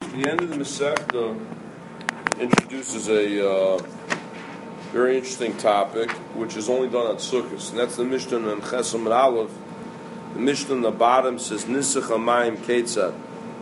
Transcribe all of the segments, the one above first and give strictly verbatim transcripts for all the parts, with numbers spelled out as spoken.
The end of the Masechta introduces a uh, very interesting topic, which is only done on Sukkot, and that's the Mishnah in Chesam and Aleph. The Mishnah in the bottom says Nisach Hamayim Ketzad.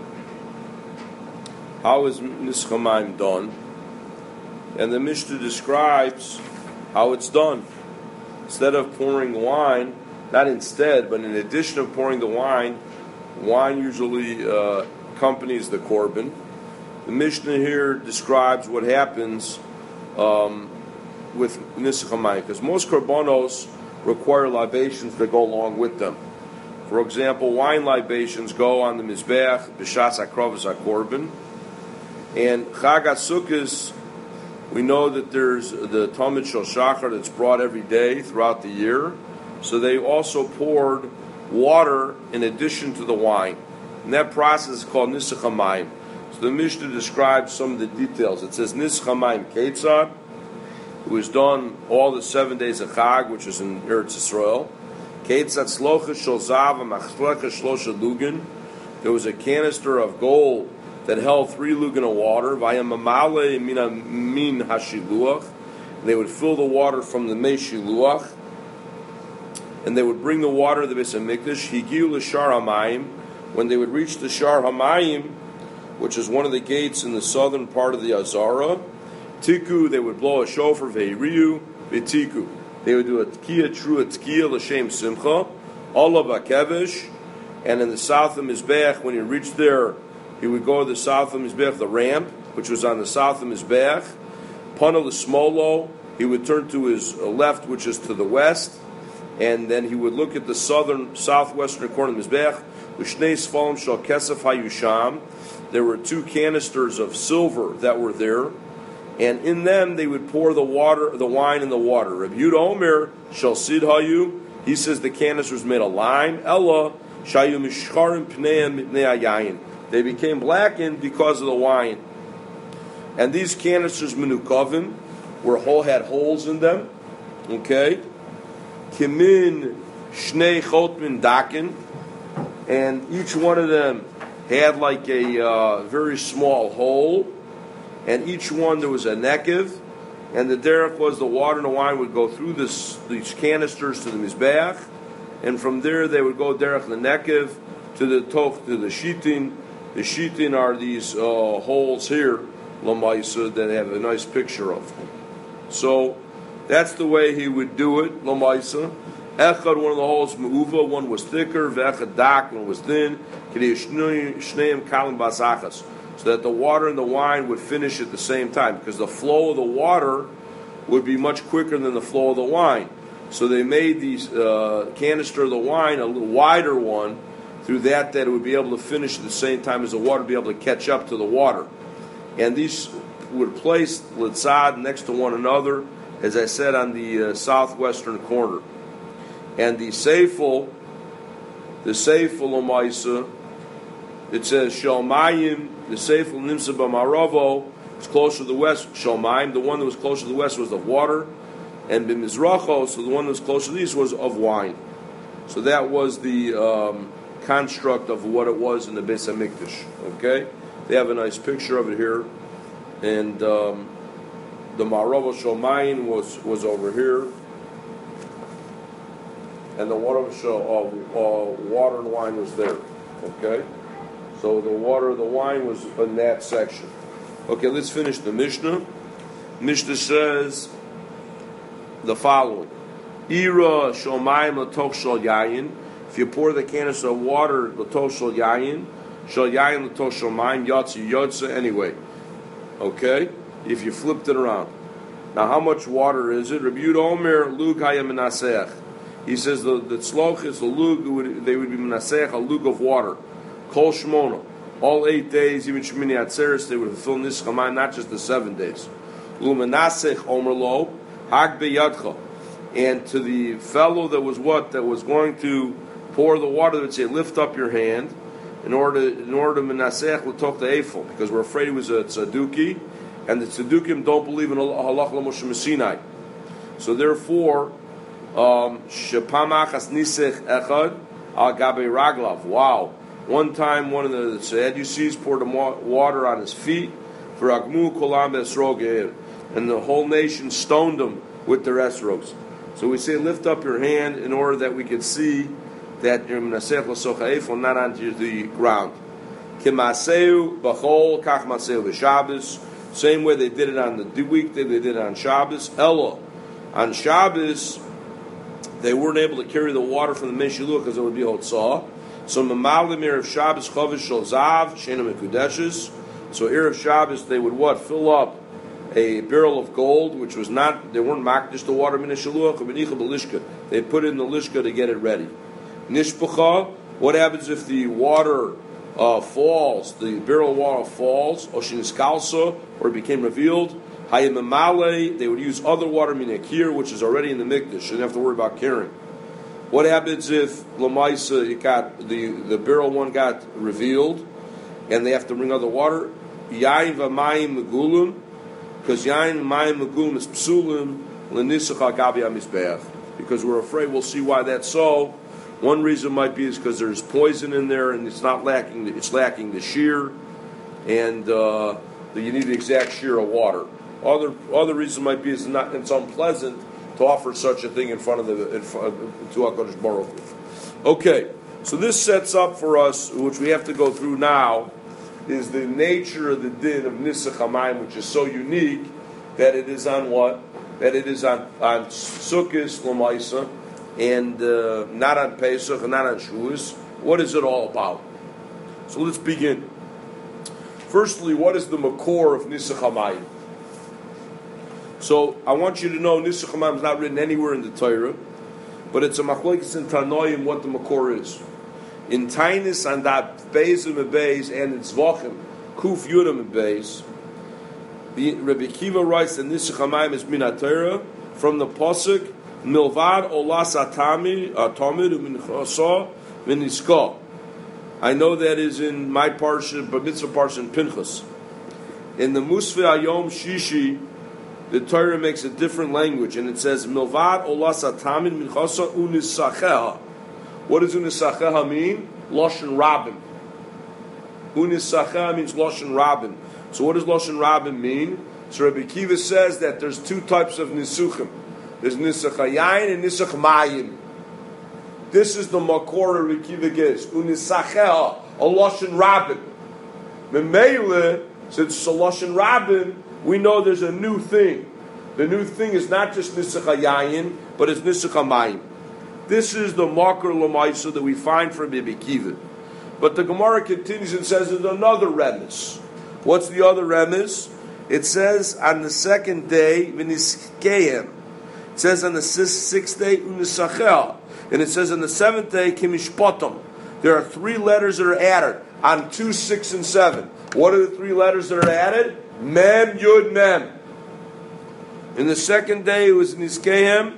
How is Nisach Hamayim done? And the Mishnah describes how it's done. Instead of pouring wine, not instead, but in addition of pouring the wine, wine usually uh, accompanies the korban. The Mishnah here describes what happens um, with Nisach Hamayim, because most korbanos require libations that go along with them. For example, wine libations go on the Mizbeach, B'shas HaKrovos HaKorban, and Chag HaSukkos, we know that there's the Talmud Shel Shachar that's brought every day throughout the year, so they also poured water in addition to the wine. And that process is called Nisach Hamayim. So the Mishnah describes some of the details. It says Nisach Hamayim Ketzad. It was done all the seven days of Chag, which is in Eretz Yisrael. Ketzad Slocha Shel Zav Machlecha Shlosha Lugin. There was a canister of gold that held three lugin of water. Vayamamale mina min hashiluach. They would fill the water from the mei shiluach, and they would bring the water to the Beis Hamikdash. Higiu l'shar hamayim. When they would reach the Shar Hamayim, which is one of the gates in the southern part of the Azara, Tiku, they would blow a shofar, Ve'iriu, V'tiku. They would do a Tkiya, true a Tkiya, L'Shem Simcha, Allah Ba'kevish, and in the south of Mizbeach, when he reached there, he would go to the south of Mizbeach, the ramp, which was on the south of Mizbeach, Pana L'Smolo, he would turn to his left, which is to the west, and then he would look at the southern, southwestern corner of Mizbeach, there were two canisters of silver that were there, and in them they would pour the water, the wine in the water. Rabbi Yehuda Omer shel sid hayu. He says the canisters made of lime. Ella shayu mishcharim pneiim mipnei hayayin. They became blackened because of the wine. And these canisters menukavim were whole had holes in them. Okay, kimin shnei chotmin dakin. And each one of them had like a uh, very small hole, and each one there was a nekev, and the derech was the water and the wine would go through this, these canisters to the mizbeach, and from there they would go derech the nekev to the toch to the shitin. The shitin are these uh, holes here, lamaisa, that have a nice picture of. So that's the way he would do it, lamaisa. Echad, one of the holes, me'uva, one was thicker, ve'echad dak, one was thin, shneim kalim basachas, so that the water and the wine would finish at the same time, because the flow of the water would be much quicker than the flow of the wine. So they made these uh, canister of the wine a little wider one, through that that it would be able to finish at the same time as the water would be able to catch up to the water. And these would place litzad next to one another, as I said, on the uh, southwestern corner. And the seifel, the seifel Lamaisa, it says Shalmayim, the seifel Nimsa B'Maravo, it's closer to the west. Shalmayim, the one that was closer to the west was of water, and B'Mizracho, so the one that was closer to the east was of wine. So that was the um, construct of what it was in the Beis Hamikdash. Okay, they have a nice picture of it here, and um, the Maravo Shalmayim was was over here. And the water, uh, uh, water and wine was there. Okay? So the water, the wine was in that section. Okay, let's finish the Mishnah. Mishnah says the following. Ira shomayim l'toch shel yayin. If you pour the canister of water l'toch shel yayin, shel yayin l'toch shel mayim, yotzi yotza anyway. Okay? If you flipped it around. Now how much water is it? Rabbi Yehuda Omer lug hayam menaseach. He says the the tzloch is the lug, would, they would be menaseach, a lug of water. Kol shmona. All eight days, even Shemini Atzeres, they would fulfill Nisach Hamayim, not just the seven days. Lu menasech omer lo, hag beyadcha. And to the fellow that was what? That was going to pour the water, they would say, lift up your hand, in order in order to menasech l'toch the eifel, because we're afraid he was a tzaduki, and the tzadukim don't believe in halach l'Moshe Messinai. So therefore, Um, Shepamachas nisech echad al gabe raglav. Wow, One time, one of the Sadducees poured water on his feet for Agmu Kolam Esrog, and the whole nation stoned him with their esrogs. So we say, lift up your hand in order that we can see that you're Menasech L'Socha not onto the ground. Kimaseu B'chol Kach Maseu B'Shabbos. Same way they did it on the weekday, they did it on Shabbos. Ella, on Shabbos, they weren't able to carry the water from the Meshiluch because it would be Hotzah. So Mamalim Erev Shabbos Chavish Shel Zav Shena Mekudeshes. So Erev Shabbos they would what? Fill up a barrel of gold, which was not, they weren't makdish the water min Shaluach or benicha b'lishka. They put it in the lishka to get it ready. Nishpacha, what happens if the water uh, falls, the barrel of water falls, or shiniskalsa, or it became revealed? Hayimamale, they would use other water min akir, which is already in the mikdash. Shouldn't have to worry about carrying. What happens if Lamaisa it got the the barrel one got revealed, and they have to bring other water? Yain v'mayim megulum, because yain v'mayim megulum is psulim l'nisach gabi hamizbeach. Because we're afraid we'll see why that's so. One reason might be is because there's poison in there, and it's not lacking. It's lacking the shear, and uh, you need the exact shear of water. Other other reason might be is not it's unpleasant to offer such a thing in front of the in front, to HaKadosh Baruch Hu. Okay, so this sets up for us, which we have to go through now, is the nature of the din of Nisach HaMayim, which is so unique that it is on what? That it is on on Sukkos L'maisa, and uh, not on Pesach and not on Shavuos. What is it all about? So let's begin. Firstly, what is the makor of Nisach HaMayim? So I want you to know Nisach HaMayim is not written anywhere in the Torah, but it's a machlokes in Tanoim what the makor is. In Tainis and that Beis and Beis and in Zvachim Kuf Yudam and Beis, Rabbi Kiva writes that Nisach HaMayim is min Torah from the pasuk Milvad Olas Atami Atamid U'Minchasa Miniska. I know that is in my parsha, but mitzvah parsha in Pinchas. In the Musfi Ayom Shishi, the Torah makes a different language, and it says Milvad Olas Atamin Minchasa Unisacheha. What does Unisacheha mean? Loshen Rabin. Unisacheha means Loshen Rabin. So what does Loshen Rabin mean? So Rabbi Kiva says that there's two types of Nisuchim. There's Nisach Hayayin and Nisach Mayim. This is the Makor Rabbi Kiva gives. Unisacheha, a Loshen Rabin. Memele, since it's a Loshen Rabin, we know there's a new thing. The new thing is not just Nisach HaYayin, but it's Nisach HaMayim. This is the Makor L'maisa that we find from Rabbi Kiva. But the Gemara continues and says there's another remes. What's the other remes? It says on the second day, V'niskehem. It says on the sixth day, Unisachel. And it says on the seventh day, Kimishpotam. There are three letters that are added on two, six, and seven. What are the three letters that are added? Mem, Yud, Mem. In the second day it was Nizkehem.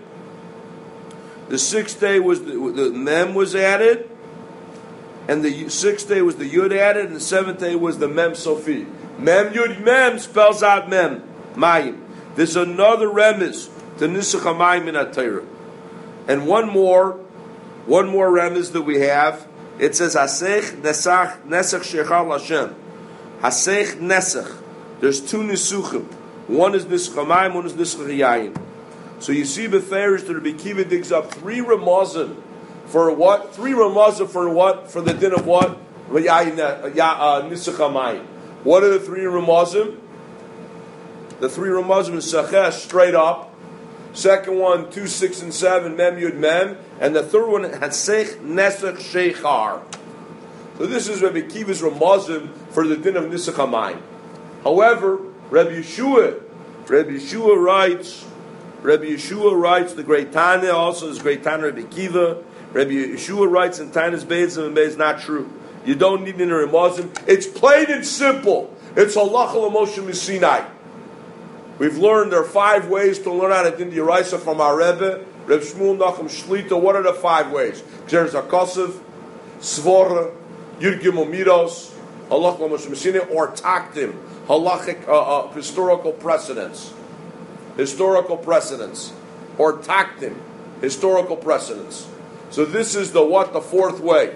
The sixth day was the, the Mem was added, and the sixth day was the Yud added, and the seventh day was the Mem Sofi. Mem Yud Mem spells out Mem Mayim. There's another remes to Nisach HaMayim in HaTorah, and one more, one more remes that we have. It says Hasech Nesach Nesach Shechal Hashem. Hasech Nesach. There's two Nisuchim. One is Nisach HaMayim, one is Nisach HaYayin. So you see Beferish that Rabbi Kiva digs up three Ramazim for what? Three Ramazim for what? For the din of what? Nisach HaMayim. What are the three Ramazim? The three Ramazim is Sachesh, straight up. Second one, two, six, and seven, Mem, Yud, Mem. And the third one, Hasech, Nesach, Shechar. So this is Rabbi Kiva's Ramazim for the din of Nisach HaMayim. However, Rabbi Yeshua, Rabbi Yeshua writes, Rabbi Yeshua writes, the great Tanya also is great Tanya Rabbi Kiva. Rabbi Yeshua writes in Tanya's Beis and Beis not true. You don't need an Ramazim. It's plain and simple. It's halacha l'Moshe Sinai. We've learned there are five ways to learn how to din Yeraisa from our Rebbe, Reb Shmuel Nachum Shlita. What are the five ways? There's Akosiv, Svora, Yud Gimel Midos, halacha l'Moshe Sinai, or Taktim, halachic uh, uh, historical precedents. Historical precedents, or taktim, historical precedents. So this is the what? The fourth way.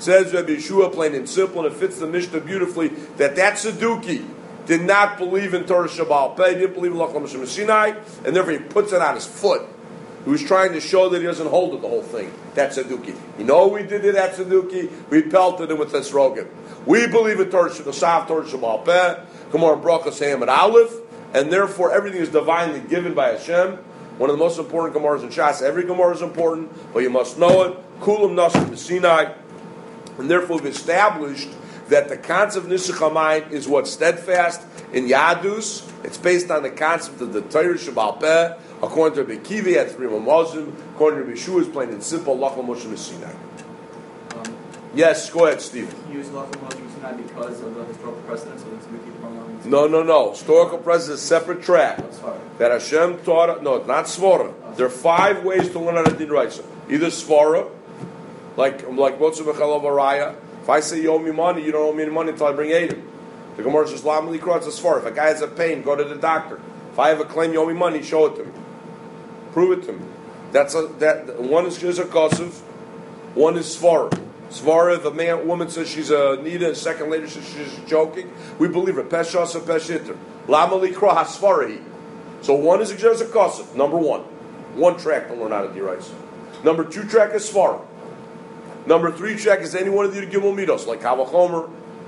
Says Rabbi Yeshua, plain and simple, and it fits the Mishnah beautifully, that that Saduki did not believe in Torah Shabbal Peh, he didn't believe in Lach L'Moshe Sinai, and therefore he puts it on his foot. He was trying to show that he doesn't hold it the whole thing. That's Saduki. You know we did it at Saduki? We pelted him with this Rogan. We believe in Torah Shabbal, Torah Shabbal Peh, Gemara Brachos Ham and Aleph, and therefore everything is divinely given by Hashem. One of the most important Gemaras in Shas. Every Gemara is important, but you must know it. Kulam Nasim Sinai. And therefore we've established that the concept of Nisach HaMayim is what's steadfast in Yadus. It's based on the concept of the Torah Shabbal Peh. According to Rabbi Kivi, at three Muslim. According to Rabbi Yeshua, is plain and simple. Lach L'Moshe Sinai. Um, yes, go ahead, Stephen. You use Lach L'Moshe Sinai because of the historical precedence of the Tzimiki Prolong? No, no, no. Historical precedence is a separate track. Oh, that Hashem taught. No, not Svara. Oh. There are five ways to learn how to din Raisa. Either Svara, like like Motzu B'Chalav Araya. If I say you owe me money, you don't owe me any money until I bring Edom. The Gemara says, Lam Likra, it's a Svara. If a guy has a pain, go to the doctor. If I have a claim, you owe me money, show it to me. Prove it to me. That's a that one is a Kosov, one is Svara. Svara, if a man woman says she's a Nida, and second later says she's joking, we believe her. Peshas or Peshitter. Lama Likra Hasvarahi. So one is a Kosov, number one. One track to learn how to do rice. Number two track is Svara. Number three track is any one of the Gimel Midos, like Kavachomer,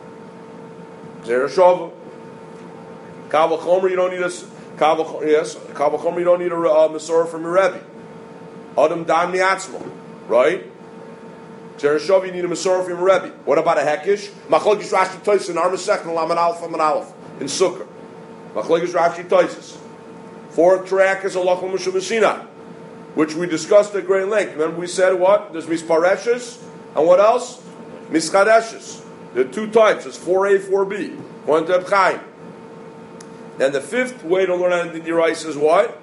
Zereshova. Kavachomer, you don't need a Kavachomer, yes, Kavachomer, you don't need a uh, Masorah from your Rebbe. Adam Dam Niatzmo, right? Zereshova, you need a Masorah from your Rebbe. What about a Hekish? Machlokes Rashi Toises in Armasech and Laman Aleph and Aleph in Sukkah. Machlokes Rashi Toises. Fourth track is Allah L'Moshe Sinai, which we discussed at great length. Remember we said what? There's Mispareshes, and what else? Mischadeshes. There are two types. There's four A, four B. One to Reb Chaim. And the fifth way to learn how to do rice is what?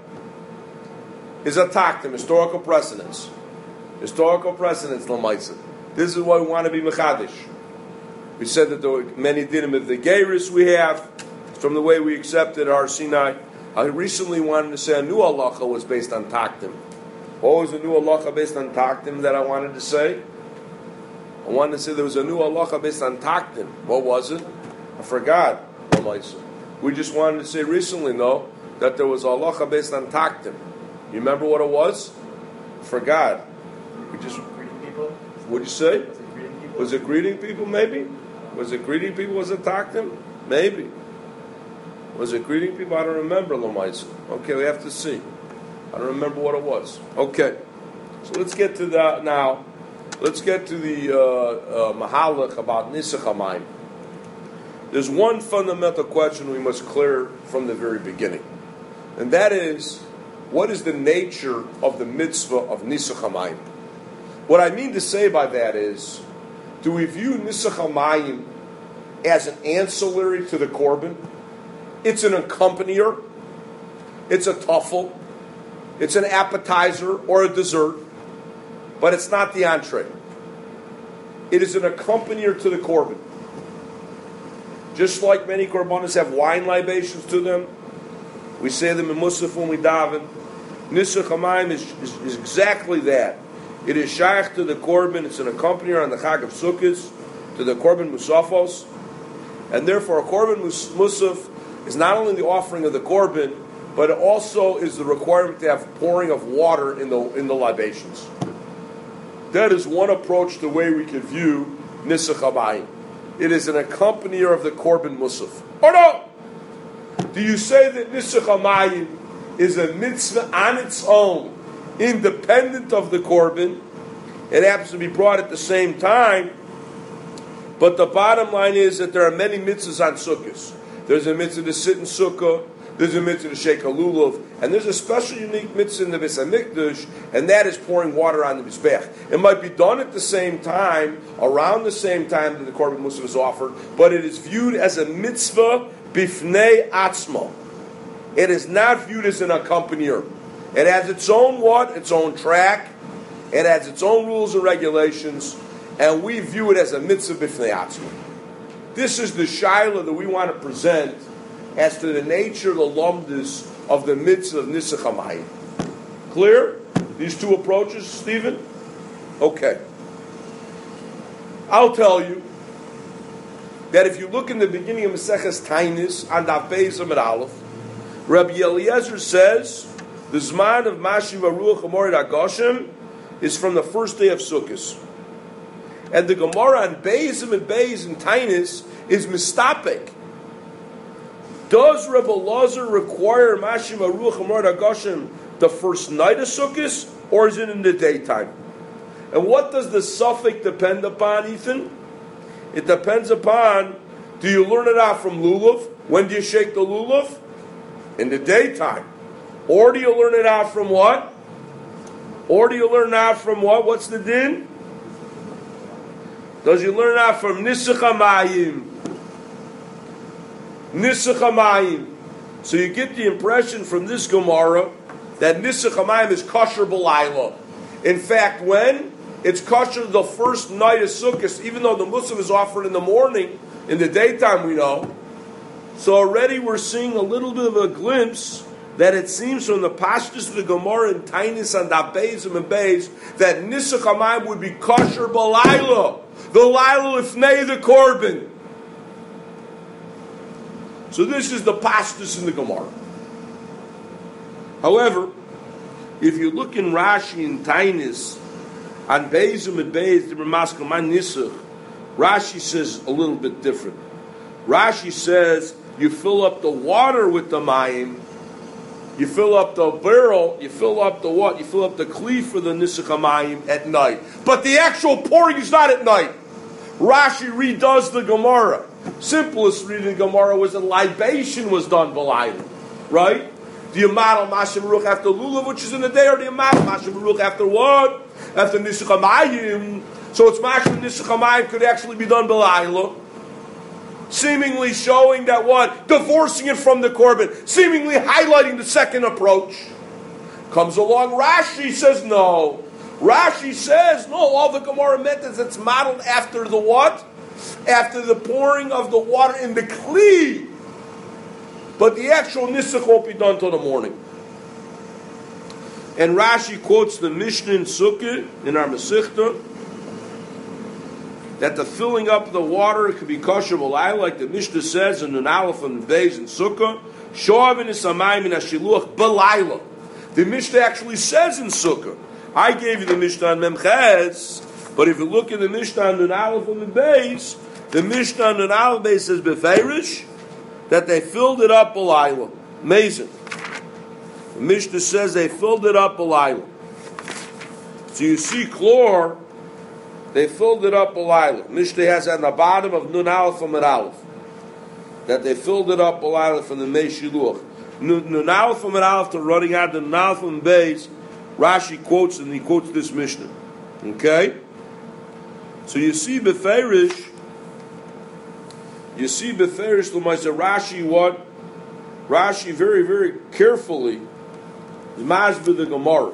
Is a taktim, historical precedence. Historical precedence, Lamaisa. This is why we want to be Mechadish. We said that there were many dinim of the Geiris we have, from the way we accepted our Sinai. I recently wanted to say a new halacha was based on taktim. What was the new halacha based on taktim that I wanted to say? I wanted to say there was a new halacha based on taktim. What was it? I forgot. We just wanted to say recently, though, that there was a halacha based on taktim. You remember what it was? I forgot. We just greeting people. What'd you say? Was it greeting people? Was it greeting people? Maybe. Was it greeting people? Was it taktim? Maybe. Was it greeting people? I don't remember, Lamaisa. Okay, we have to see. I don't remember what it was. Okay. So let's get to that now. Let's get to the uh, uh, Mahalach about Nisach HaMayim. There's one fundamental question we must clear from the very beginning. And that is, what is the nature of the mitzvah of Nisach HaMayim? What I mean to say by that is, do we view Nisach HaMayim as an ancillary to the Korban? It's an accompanier. It's a tuffle. It's an appetizer or a dessert. But it's not the entree. It is an accompanier to the Korban. Just like many Korbanos have wine libations to them, we say them in Musaf when we daven. Nisach HaMayim is, is, is exactly that. It is shaykh to the Korban. It's an accompanier on the Chag of Sukkot to the Korban Musafos. And therefore a Korban Musaf is not only the offering of the Korban, but it also is the requirement to have pouring of water in the in the libations. That is one approach to the way we can view Nisach HaMayim. It is an accompanier of the Korban Musaf. Or no? Do you say that Nisach HaMayim is a mitzvah on its own, independent of the Korban? It happens to be brought at the same time, but the bottom line is that there are many mitzvahs on Sukkot. There's a mitzvah to sit in Sukkah, there's a mitzvah to shake a lulav, and there's a special unique mitzvah in the Beis HaMikdash, and that is pouring water on the Mizbech. It might be done at the same time, around the same time that the Korban Musaf is offered, but it is viewed as a mitzvah bifnei atzmo. It is not viewed as an accompanier. It has its own what? Its own track. It has its own rules and regulations, and we view it as a mitzvah bifnei atzmo. This is the shaila that we want to present as to the nature of the lumdus of the mitzvah of Nisach HaMayim. Clear? These two approaches, Stephen? Okay. I'll tell you that if you look in the beginning of Maseches Tainis on Daf Beis Amud Aleph, Rabbi Eliezer says the Zman of Mashiv Aruach Amorid Agoshem is from the first day of Sukkot. And the Gemara on Beis and Beis and Tainis is mistapek. Does Rabbi Eliezer require Mashiv Aruach Amorid Agoshem the first night of Sukkot, or is it in the daytime? And what does the suffix depend upon, Ethan? It depends upon, do you learn it out from lulav? When do you shake the lulav? In the daytime. Or do you learn it out from what? Or do you learn it out from what? What's the din? Does you learn it out from Nisach HaMayim? Nisach HaMayim. So you get the impression from this Gemara that Nisach HaMayim is kosher b'layla. In fact, when? It's kosher the first night of Sukkot, even though the Musaf is offered in the morning, in the daytime we know. So already we're seeing a little bit of a glimpse that it seems from the pashtus of the Gemara and Tainis and Beis and Beis that Nisach HaMayim would be kosher b'layla, the Laila Lifnei the Korban. So this is the pashtus in the Gemara. However, if you look in Rashi and Tainis, on Beis and Beis, the Ramaskal Man Nisach, Rashi says a little bit different. Rashi says you fill up the water with the mayim, you fill up the barrel, you fill up the what? You fill up the kli for the Nisach HaMayim at night. But the actual pouring is not at night. Rashi redoes the Gemara. Simplest reading Gemara was that libation was done b'layla, right? Do you model Mashiv Baruch after lulav, which is in the day, or do you model Mashiv Baruch after what? After Nisach HaMayim. So it's Mashiv Nisach HaMayim could actually be done b'layla, seemingly showing that what? Divorcing it from the Korban, seemingly highlighting the second approach. Comes along Rashi, says no. Rashi says, no, all the Gemara meant is it's modeled after the what? After the pouring of the water in the Kli. But the actual Nisach won't be done till the morning. And Rashi quotes the Mishnah in Sukkah, in our Masechta, that the filling up of the water could be kosher b'layla, like the Mishnah says in Nun Aleph and Beis in Sukkah, Shoavin is Hamayim in Hashiluach b'layla. The Mishnah actually says in Sukkah. I gave you the Mishnah on Memchez, but if you look at the Mishnah on Nun Aleph and Beis, the Mishnah on Nun Aleph Beis says b'feirish, that they filled it up b'layla. Amazing. The Mishnah says they filled it up b'layla. So you see chlor, they filled it up b'layla. Mishnah has at the bottom of Nun Aleph and Aleph that they filled it up b'layla from the Mei Shiluach. Nun Aleph and Aleph to running out the Nun Aleph and Beis, Rashi quotes and he quotes this Mishnah. Okay? So you see b'feirish, you see b'feirish l'maisa Rashi what? Rashi very, very carefully is masbid the Gemara.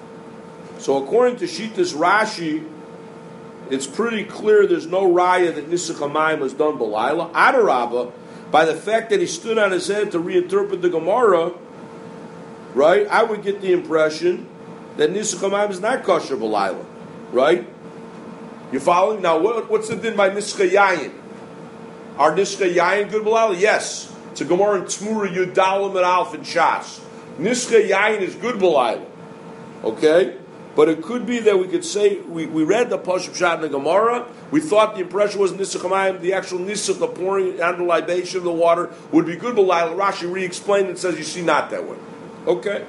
So according to Shitas Rashi, it's pretty clear there's no raya that Nisach HaMayim was done b'layla. Adarabba, by the fact that he stood on his head to reinterpret the Gemara, right, I would get the impression that Nisach HaMayim is not kosher b'layla, right? You following? Now, what, what's the din by Nisach Yayin? Are Nisach Yayin good b'layla? Yes. It's a Gemara in Tzmura Yudalim and Alf and Shas. Nisach Yayin is good b'layla, okay? But it could be that we could say, we, we read the Pashup Shad in the Gemara, we thought the impression was Nisach HaMayim, the actual Nisach, the pouring and the libation of the water, would be good b'layla. Rashi re-explained and says, you see, not that way. Okay?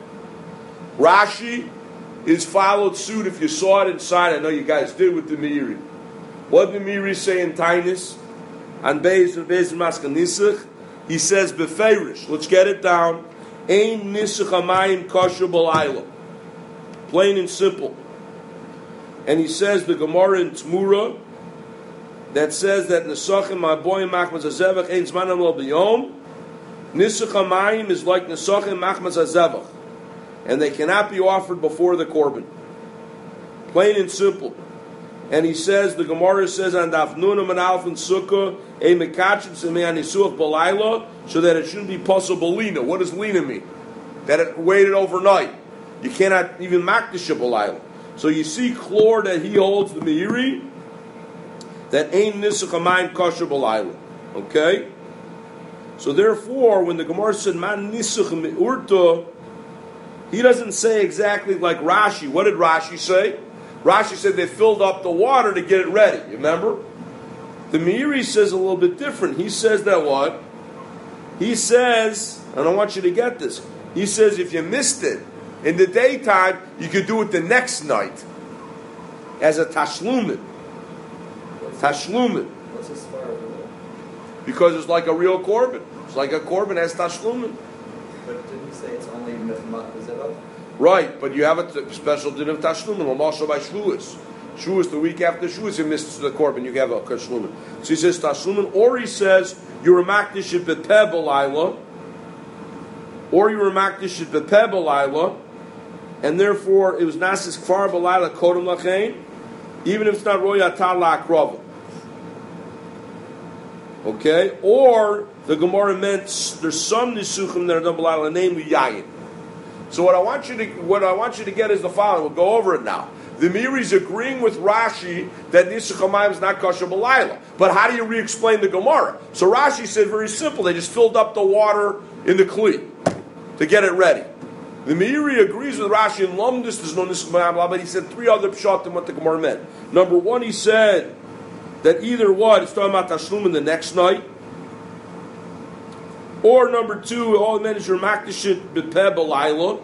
Rashi is followed suit if you saw it inside. I know you guys did with the Meiri. What did the Meiri say in Tainis? On Beis and Beis and Maskal Nisach, he says, Befeirish, let's get it down, Ein Nisach HaMayim kosher b'layla. Plain and simple. And he says the Gemara in Tzmura that says that Nesachim Ma'boyim Machmas HaZevach Ein Zmanam Lo B'yom. Nisach HaMayim is like Nesachim Machmas HaZevach, and they cannot be offered before the Korban. Plain and simple. And he says, the Gemara says on Daf Nunam and Alf and Sukkah, a Mekachim Semei Anisuach B'layla, so that it shouldn't be possible lina. What does lina mean? That it waited overnight. You cannot even makdish b'layla. So you see chlor that he holds the meiri that ain't nisach hamayim kosher b'layla. Okay? So therefore, when the Gemara said man nisach me'urta, he doesn't say exactly like Rashi. What did Rashi say? Rashi said they filled up the water to get it ready. You remember? The Meiri says a little bit different. He says that what? He says, and I want you to get this, he says if you missed it in the daytime, you could do it the next night as a tashlumin. Tashlumin. What's this far over? Because it's like a real korban. It's like a korban as tashlumin. But didn't he say it's only mithmat v'zevah? Right, but you have a t- special din of tashlumin. L'masha by shvuas. Shvuas the week after shvuas, you missed the korban. You have a tashlumin. So he says tashlumin, or he says you're a makdish it b'peh b'layla, or you're a makdish it b'peh b'layla, and therefore it was nasis kfar b'layla kodem lachein, even if it's not roya tal la'akrava. Okay, or the Gemara meant there's some nisuchim that are done b'layla, namely yayin. So what I want you to what I want you to get is the following. We'll go over it now. The Meiri is agreeing with Rashi that nisuch hamayim is not kosher b'layla. But how do you re-explain the Gemara? So Rashi said very simple. They just filled up the water in the kli to get it ready. The Meiri agrees with Rashi in Lumdus. There's no nisuch hamayim, but he said three other pshatim what the Gemara meant. Number one, he said that either what it's talking about tashlum in the next night. Or number two, all it meant is your makdashit b'peh b'layla.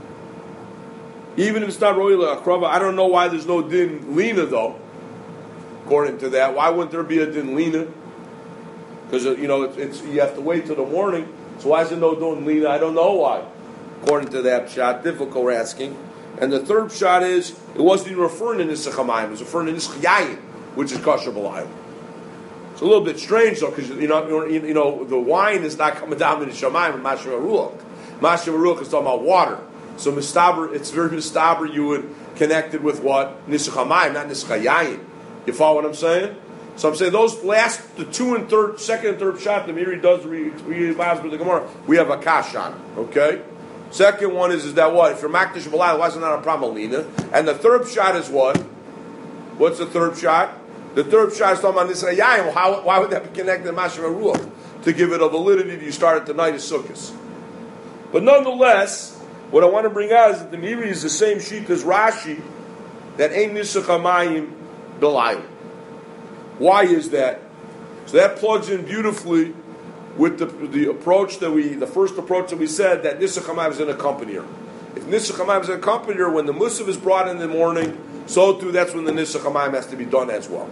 Even if it's not roila akrava, I don't know why there's no din lina though. According to that, why wouldn't there be a din lina? Because you know it's, it's you have to wait till the morning. So why is there no din lina? I don't know why. According to that shot, difficult we're asking. And the third shot is it wasn't even referring to nisach hamayim; it was referring to nisach yayin, which is kosher b'layla. It's a little bit strange though, because you know, you know, the wine is not coming down in the shamayim and mashem aruach. Mashem aruach is talking about water. So mistaber, it's very mistaber. You would connect it with what nisach hamayim, not nisach yayin. You follow what I'm saying? So I'm saying those last, the two and third, second and third shot, the Meiri does read with the Gemara. We have a kash on it. Okay. Second one is is that what if you're makdish b'layla, why is it not a problem lina? And the third shot is what? What's the third shot? The third shot is talking about nisach yayin. How? Why would that be connected to mashem aruach? To give it a validity, you start at the night of Sukkot. But nonetheless, what I want to bring out is that the Meiri is the same sheet as Rashi, that ain't nisach hamayim b'layla. Why is that? So that plugs in beautifully with the, the approach that we, the first approach that we said, that nisach hamayim is an accompanier. If nisach hamayim is an accompanier, when the musaf is brought in the morning, so too that's when the nisach hamayim has to be done as well.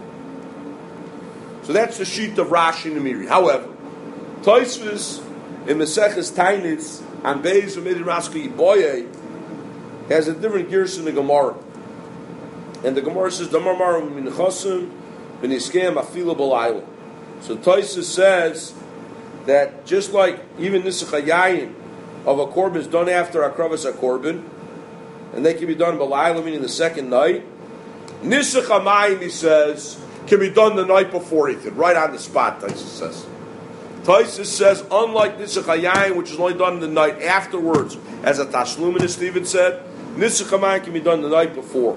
So that's the sheet of Rashi and the Meiri. However, Tosfos in Maseches Tainitz on Beis U'Midin Raski Boye has a different gears in the Gemara. And the Gemara says, Damar Mar min Chosim v'niskeim afilu b'layla. So Tosfos says that just like even nisach hayayin of a korban is done after akravas hakorban, and they can be done b'layla, meaning the second night, nisach hamayim, he says, can be done the night before Ethan, right on the spot, Tosfos says. Tosfos says, unlike nisach hayayin, which is only done the night afterwards, as a tashlumin, as Stephen said, nisach hamayim can be done the night before.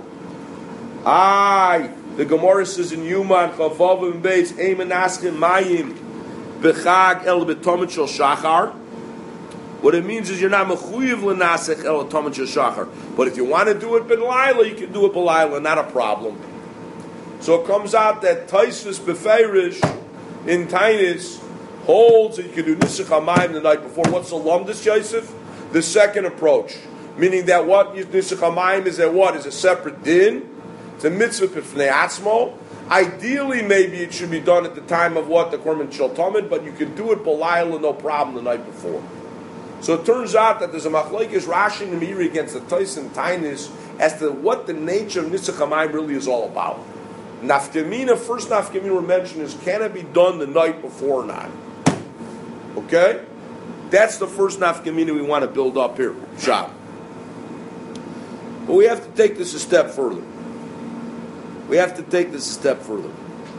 Aye, the Gemara says in Yuman, Chavav and Beis, Eimen Askin Mayim, Bechag El B'Tomit Shel Shachar. What it means is you're not mechuyev l'nasech El B'Tomit Shel Shachar. But if you want to do it b'layla, you can do it b'layla, not a problem. So it comes out that Tosfos Beferish in Tainis holds that you can do nisach hamayim the night before. What's the lumdus, Yosef? The second approach, meaning that what nisach hamayim is that what is a separate din. It's a mitzvah b'fnei atzmo. Ideally, maybe it should be done at the time of what the korban shel tamid, but you can do it b'layla no problem the night before. So it turns out that there's a machlekes Rashi and Meiri against the Tosfos and Tainis as to what the nature of nisach hamayim really is all about. Nafkamina, first nafkamina we're mentioning is, can it be done the night before or not? Okay? That's the first nafkamina we want to build up here. Shop. But we have to take this a step further. We have to take this a step further.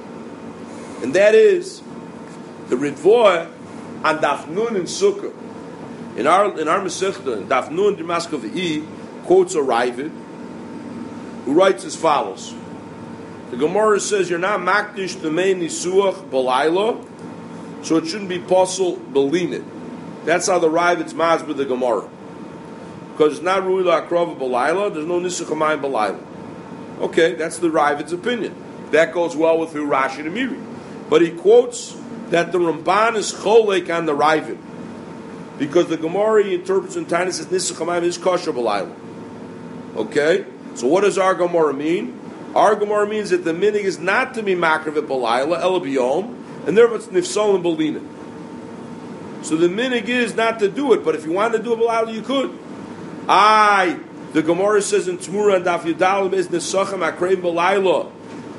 And that is the Ritvoah on Daf Nun and Sukkah. In our in our Masechta, Daf Nun Demaskov E quotes a Ravid who writes as follows. The Gemara says you're not makdish the main nisuach balayla, so it shouldn't be possible belinit. That's how the Ravid's masbid the Gemara. Because it's not ruila akrova balayla, there's no nisuch hamayim balayla. Okay, that's the Ravid's opinion. That goes well with who Rashi and Miri. But he quotes that the Ramban is cholek on the Ravid. Because the Gemara he interprets in Tainus says nisuch hamayim is kosher balayla. Okay? So what does our Gemara mean? Our Gemara means that the minig is not to be makriv at balayla, el biyom, and therefore it's nifsol and belina. So the minig is not to do it, but if you want to do it balayla, you could. I, the Gemara says in Tmura and Daf Yudalim is nesachem akrev balayla.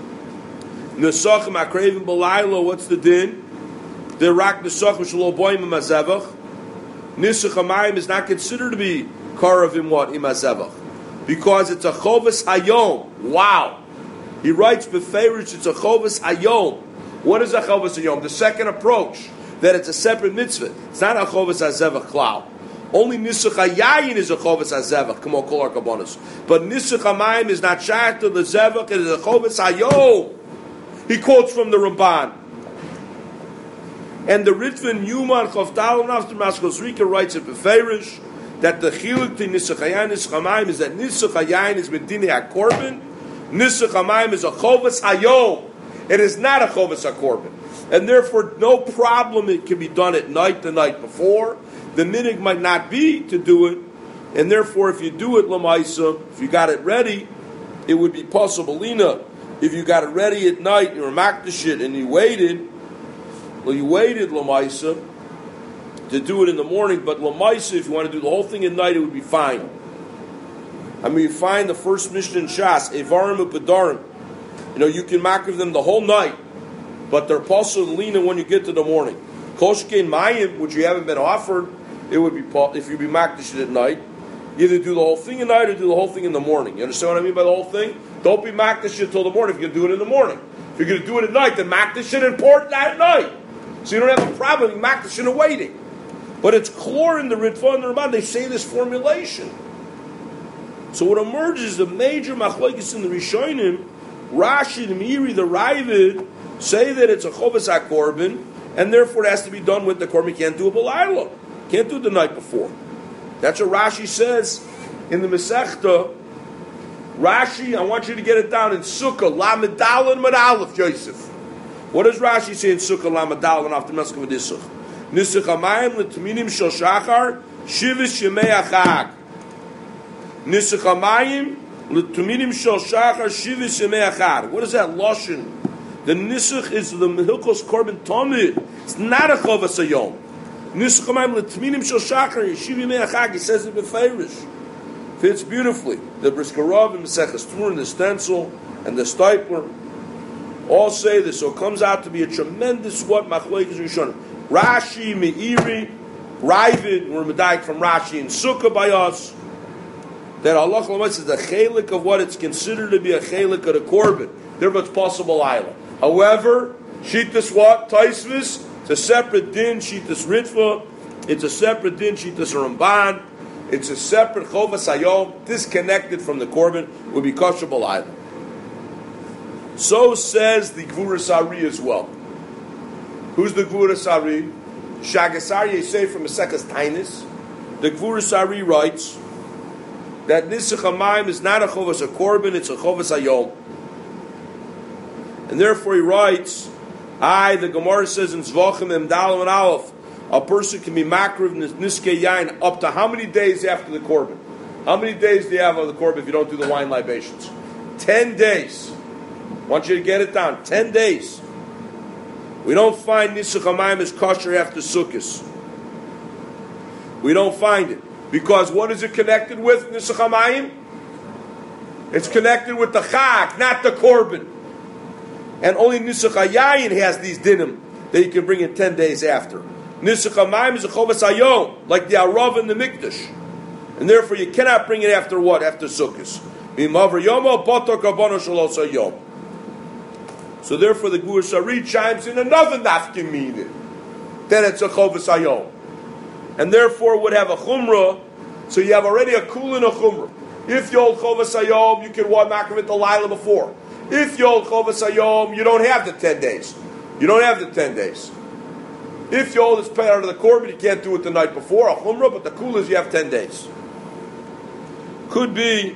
Nesachem akrev balayla. What's the din? The rak nesachem shelo boim imazevach. Nisuch hamayim is not considered to be karav in what imazevach. Because it's a chovas hayom. Wow. He writes beferish, it's a chovas hayom. What is a chovas hayom? The second approach, that it's a separate mitzvah. It's not a chovas hazevach klal. Only nisuch hayayin is a chovas hazevach. Come on, kol our kabbonos. But nisuch hamayim is not shayach to the zevach. It is a chovas hayom. He quotes from the Ramban. And the Ritvan Yuma and Chavtal after Maskos Rika writes it beferish, that the chiluk to nisuch hayayin is chamayim is that nisuch hayayin is medini hakorban, nisuch hamayim is a chovas hayom. It is not a chovas hakorban, and therefore no problem. It can be done at night, the night before. The minig might not be to do it, and therefore if you do it lamaisa, if you got it ready, it would be possible. Lina, if you got it ready at night, you were makdish it, and you waited, well, you waited lamaisa to do it in the morning, but Lamaisa, if you want to do the whole thing at night, it would be fine. I mean, you find the first Mishnah in Shas, Evarim and Pedarim. You know, you can makriv them the whole night, but they're possible and leaning when you get to the morning. Koshkein Mayim, which you haven't been offered, it would be, if you be makdish at night, either do the whole thing at night or do the whole thing in the morning. You understand what I mean by the whole thing? Don't be makdish until the morning if you can do it in the morning. If you're going to do it at night, then makdish it important at night. So you don't have a problem with makdish and waiting. But it's clear in the Ritva and the Ramban, they say this formulation. So what emerges, the major machlokes in the Rishonim, Rashi, the Meiri, the Ravid, say that it's a chovas hakorban, and therefore it has to be done with the korban. You can't do it b'layla. Can't do it the night before. That's what Rashi says in the Masechta. Rashi, I want you to get it down in Sukkah, La Medal and Medalef, Yosef. What does Rashi say in Sukkah, La Medal and after Meskah V'disuch? Nisuch hamayim l'tminim shel shachar shivis yemei achag. Nisuch hamayim l'tminim shel shachar shivis yemei achag. What is that lashon? The nisuch is the mehilkos korban tamid. It's not a chovas hayom. Nisuch hamayim l'tminim shel shachar shivis yemei achag. He says it beferish. Fits beautifully. The Briskerov and Maseches Tmur and the stencil and the stipler all say this. So it comes out to be a tremendous what machlokes Rishonim. Rashi, Meiri, Ravid, we're medayik from Rashi and Sukkah by us, that Allah is the chelik of what it's considered to be a chelik of the korban. Therefore it's possible ayla. However, Shitas what? Taisvis, it's a separate din, Shitas Ritva, it's a separate din, Shitas Ramban, it's a separate chovas hayom, disconnected from the korban, would be kosher ayla. So says the Gvuras Ari as well. Who's the Gvuras Ari? Shagasari say from Maseches Tainis. The Gvuras Ari writes that Nisuch hamayim is not a chovas hakorban, it's a chovas hayom. And therefore he writes, I, the Gemara says in Zvachim and Dalam and Aleph, a person can be makriv niskei yain up to how many days after the korban? How many days do you have of the korban if you don't do the wine libations? Ten days. I want you to get it down. Ten days. We don't find Nisuch hamayim as kosher after Sukkot. We don't find it. Because what is it connected with, Nisuch hamayim? It's connected with the Chag, not the Korban. And only Nisuch hayayin has these dinim that you can bring in ten days after. Nisuch hamayim is a chovas hayom, like the Arav and the Mikdash. And therefore you cannot bring it after what? After Sukkot. So therefore the Gvuras Ari chimes in another nafkamina. Then it's a chovas hayom. And therefore would have a chumrah, so you have already a kul and a chumrah. If you hold chovas hayom, you can walk makriv it the lila before. If you hold Chovas Hayom, you don't have the ten days. You don't have the ten days. If you hold this pay out of the korban, you can't do it the night before, a chumrah, but the cool is you have ten days. Could be,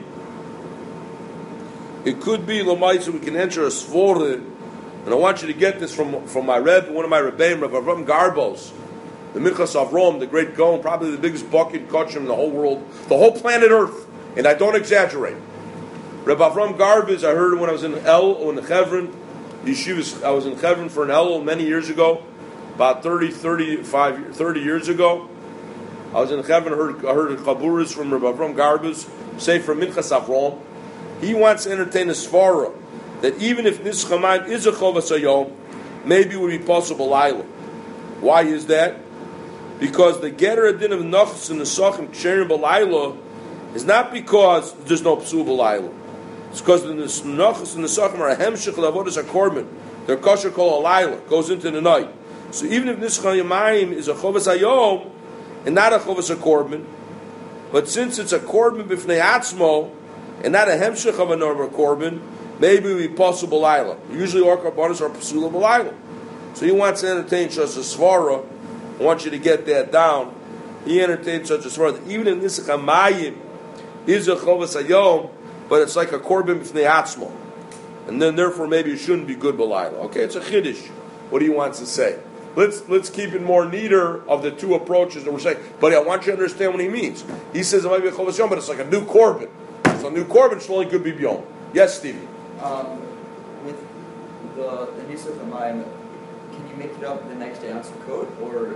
it could be, Lamaisa, we can enter a svore, and I want you to get this from, from my Rebbe, one of my Rebbeim, Rabbi Avram Garbos, the Minchas Avrom, the great Gaon, probably the biggest bucket kachim in the whole world, the whole planet Earth, and I don't exaggerate. Rabbi Avram Garbos, I heard when I was in El, or in Chevron, Yeshivas, I was in Chevron for an El many years ago, about thirty, thirty-five, thirty years ago. I was in Chevron, I heard, I heard Chaburis from Rabbi Avram Garbos, say from Minchas Avrom. He wants to entertain a svara that even if Nisach Hamayim is a Chovas Hayom, maybe it would be possible Laila. Why is that? Because the Geter Adin of Nachas and the Sachim Ksherim B'Laila is not because there's no Psul B'Laila. It's because the Nachas and the Sachim are a Hemshech Lavodas HaKorban. They're kosher kol Laila, goes into the night. So even if Nisach Hamayim is a Chovas Hayom and not a Chovas HaKorban, but since it's a Korban B'fnei Atzmo and not a Hemshech of a normal Korban, maybe it would be possible Laila. Usually our Korbanos are Psul B'Laila. So he wants to entertain such a svara. I want you to get that down. He entertained such a svara that even if Nisach Hamayim is a Chovas Hayom, but it's like a Korban B'fnei Atzmo, and then therefore maybe it shouldn't be good B'Laila. Okay, it's a Chiddush. What do you want to say? Let's let's keep it more neater of the two approaches that we're saying. But I want you to understand what he means. He says it might be a Chovas Hayom, but it's like a new Korban. So a new Korban should only could be B'Yom. Yes, Stevie. Um, with the the Nisach Hamayim, can you make it up the next day on Sukkot, or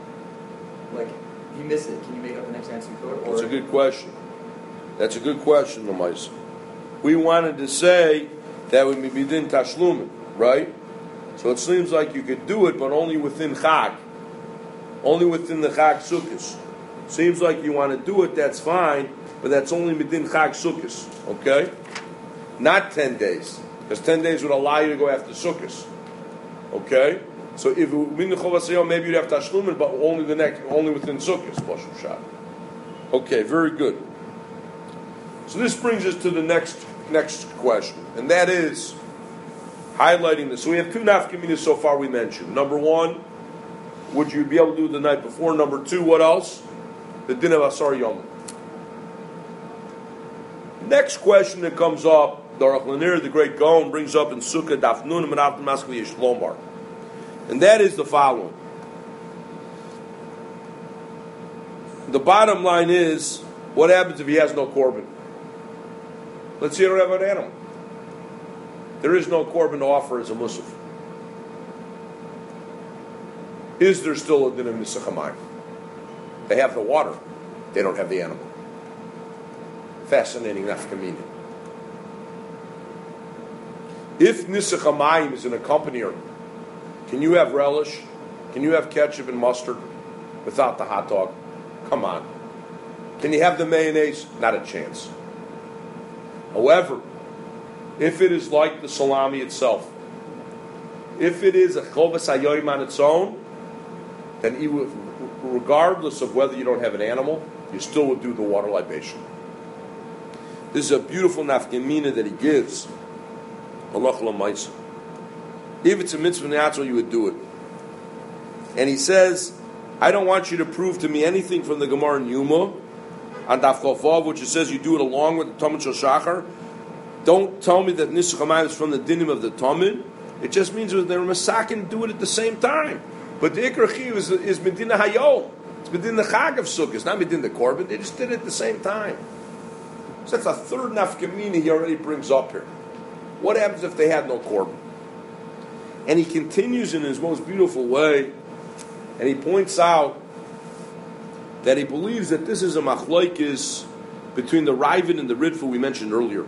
like if you miss it, can you make up the next day on Sukkot? Or That's a good question. That's a good question, Lamais. We wanted to say that would be within Tashlumin, right? So it seems like you could do it, but only within Chag, only within the Chag Sukkos. Seems like you want to do it, that's fine, but that's only within Chag Sukkos, okay? Not ten days, because ten days would allow you to go after Sukkos, okay? So if it would be the Chovas Hayom, maybe you'd have Tashlumin, but only the next, only within Sukkos, Bashar Shad. Okay, very good. So this brings us to the next next question, and that is highlighting this. So we have two nafkaminas so far we mentioned. Number one, would you be able to do it the night before? Number two, what else? The din of Asar Yom. Next question that comes up, the Aruch LaNer, the great Gaon, brings up in Sukkah Daf Nun and After Maskli Yishlomar, and that is the following. The bottom line is, what happens if he has no korban? Let's say you don't have an animal. There is no korban to offer as a musaf. Is there still a din of Nisach Hamayim? They have the water. They don't have the animal. Fascinating nafkamina. If Nisach Hamayim is an accompanier, can you have relish? Can you have ketchup and mustard without the hot dog? Come on. Can you have the mayonnaise? Not a chance. However, if it is like the salami itself, if it is a Chovas Hayom on its own, then regardless of whether you don't have an animal, you still would do the water libation. This is a beautiful nafkamina that he gives. If it's a mitzvah natural, you would do it. And he says, I don't want you to prove to me anything from the Gemara in Yuma, on Daf Chovav, which it says you do it along with the Talmud Shel Shachar. Don't tell me that Nisach Hamayim is from the dinim of the Talmud. It just means that they're masakin do it at the same time. But the Ikar Chiv is, is Medina Hayom. It's Medina Chag of Sukkot. It's not Medina Korban. They just did it at the same time. So that's a third nafkamina he already brings up here. What happens if they had no Korban? And he continues in his most beautiful way, and he points out that he believes that this is a machlokes between the Ravid and the Ritva we mentioned earlier.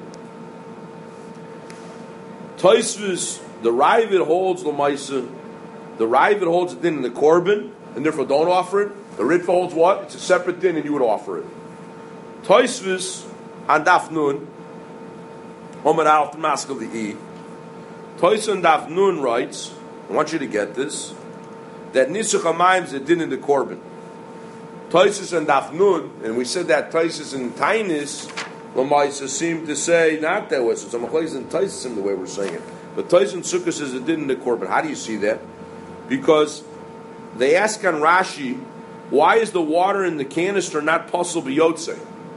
Tosfos, the Ravid holds l'maisa, the Ravid holds a din in the korban, and therefore don't offer it. The Ritva holds what? It's a separate din, and you would offer it. Tosfos on Daf Nun, Omer Alf Maskal the E. Tosfos on Daf Nun writes, I want you to get this, that Nisach Hamayim is a din in the korban. Tosfos and Daf Nun, and we said that Tosfos and Tainis Lamaisa seem to say not that way. So it's a machlekes and Taisim the way we're saying it. But Taisim Sukkah says it didn't the korban. How do you see that? Because they ask on Rashi, why is the water in the canister not pasul b'yotzei?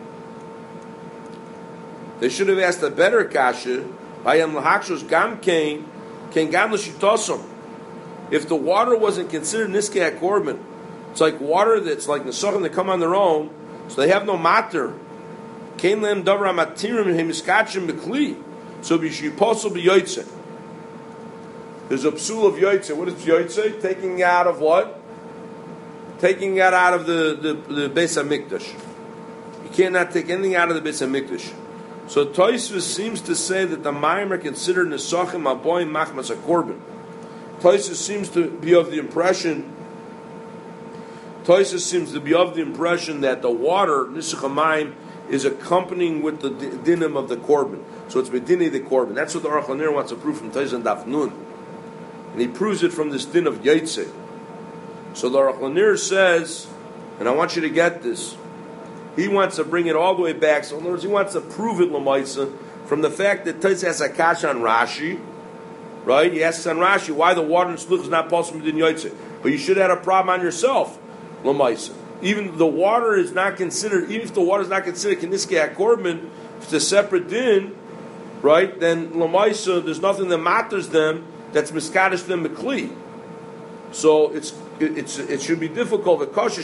They should have asked a better kasha. Vayam lahakshos gam kain kain gam l'shitosum. If the water wasn't considered niskei korban, it's like water that's like nesachim that come on their own, so they have no matter. Kain lem davar amatirim hemiskachim b'kli. So b'shu pasul b'yotzei. There's a psul of yotzei. What is yotzei? Taking out of what? Taking that out of the, the, the Beis HaMikdash. You cannot take anything out of the Beis HaMikdash. So Tosfos seems to say that the mayim are considered nesachim aboim machmas hakorban. Tosfos seems to be of the impression. Tosfos seems to be of the impression that the water nisach hamayim is accompanying with the dinim of the korban. So it's bedini the korban. That's what the Aruch LaNer wants to prove from Taiz and Daf Nun, and he proves it from this din of yotzei. So the Aruch LaNer says, and I want you to get this, he wants to bring it all the way back. So in other words, he wants to prove it, Lamaisa, from the fact that Tais has a kash on Rashi, right? He asks on Rashi why the water in Sluch is not possible within Yotzei. But you should have had a problem on yourself, Lamaisa. Even the water is not considered, even if the water is not considered Keniskei HaKorban, if it's a separate din, right, then Lamaisa, there's nothing that matters them that's Miskadish them Mekli. So it's It, it's, it should be difficult.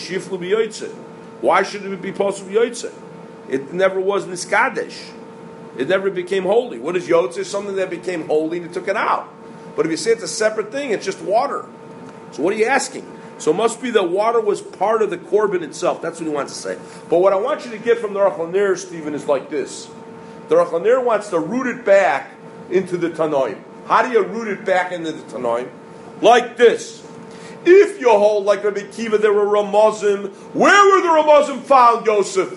Why should it be possible yotzei? It never was niskadesh. It never became holy. What is yotzei? Something that became holy and it took it out. But if you say it's a separate thing, it's just water. So what are you asking? So it must be that water was part of the korban itself. That's what he wants to say. But what I want you to get from the Aruch LaNer, Stephen, is like this. The Aruch LaNer wants to root it back into the Tanoim. How do you root it back into the Tanoim? Like this. If you hold like Rabbi Kiva, there were Ramazim. Where were the Ramazim found, Yosef?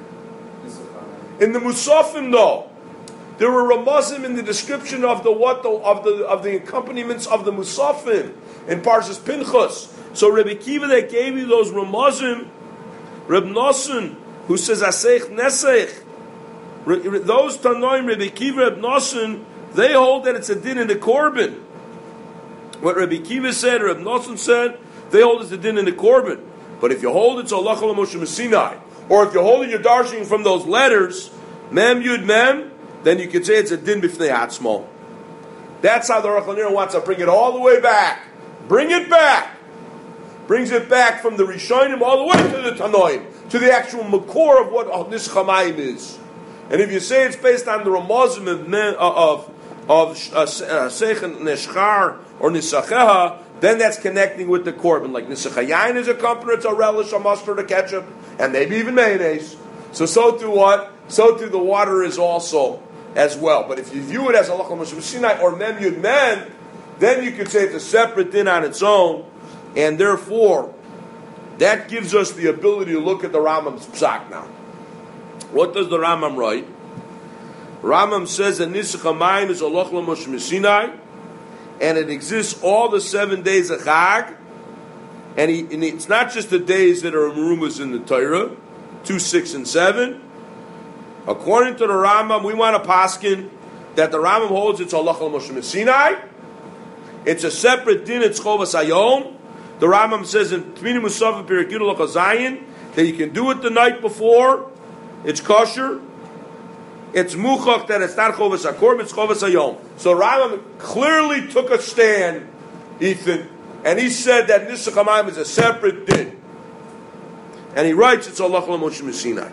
In the Musafim, no. There were Ramazim in the description of the what the, of the of the accompaniments of the Musafim in Parshas Pinchas. So Rabbi Kiva that gave you those Ramazim, Reb Nosson, who says Aseich Neseich, those Tanoim, Rabbi Kiva, Reb Nosson, they hold that it's a din in the Korban. What Rabbi Kiva said, or Rabbi Nosson said, they hold it's a din in the korban. But if you hold it's Allah Moshe Messinai, or if you hold it, you're darshing from those letters, Mem Yud Mem, then you could say it's a din b'fnei atzmo. That's how the Aruch LaNer wants to bring it all the way back. Bring it back. Brings it back from the Rishonim all the way to the Tanoim, to the actual makor of what this Chamayim is. And if you say it's based on the Ramazim of of of Seich and Neshchar or Nisacheha, then that's connecting with the korban. Like Nisachayayin is a accompaniment to a relish, a mustard, a ketchup, and maybe even mayonnaise. So so too what? So too the water is also as well. But if you view it as a Lachal Moshe Sinai or Mem Yud Men, then you could say it's a separate din on its own, and therefore that gives us the ability to look at the Rambam's psak now. What does the Rambam write? Rambam says that Nisach HaMayim is a Lachal Moshe Sinai, and it exists all the seven days of Chag, and, he, and it's not just the days that are Merumas in the Torah, two, six, and seven. According to the Rambam, we want to paskin that the Rambam holds it's Allah al Moshe Sinai. It's a separate din. It's Chovas Hayom. The Rambam says in Tmini Musaf Pirikidul Chazayin that you can do it the night before. It's kosher. It's muchach that it's not Chovas Hakorban, it's Chovas Hayom. So Rambam clearly took a stand, Ethan, and he said that Nisach HaMayim is a separate din. And he writes it's Allah al Moshe Sinai.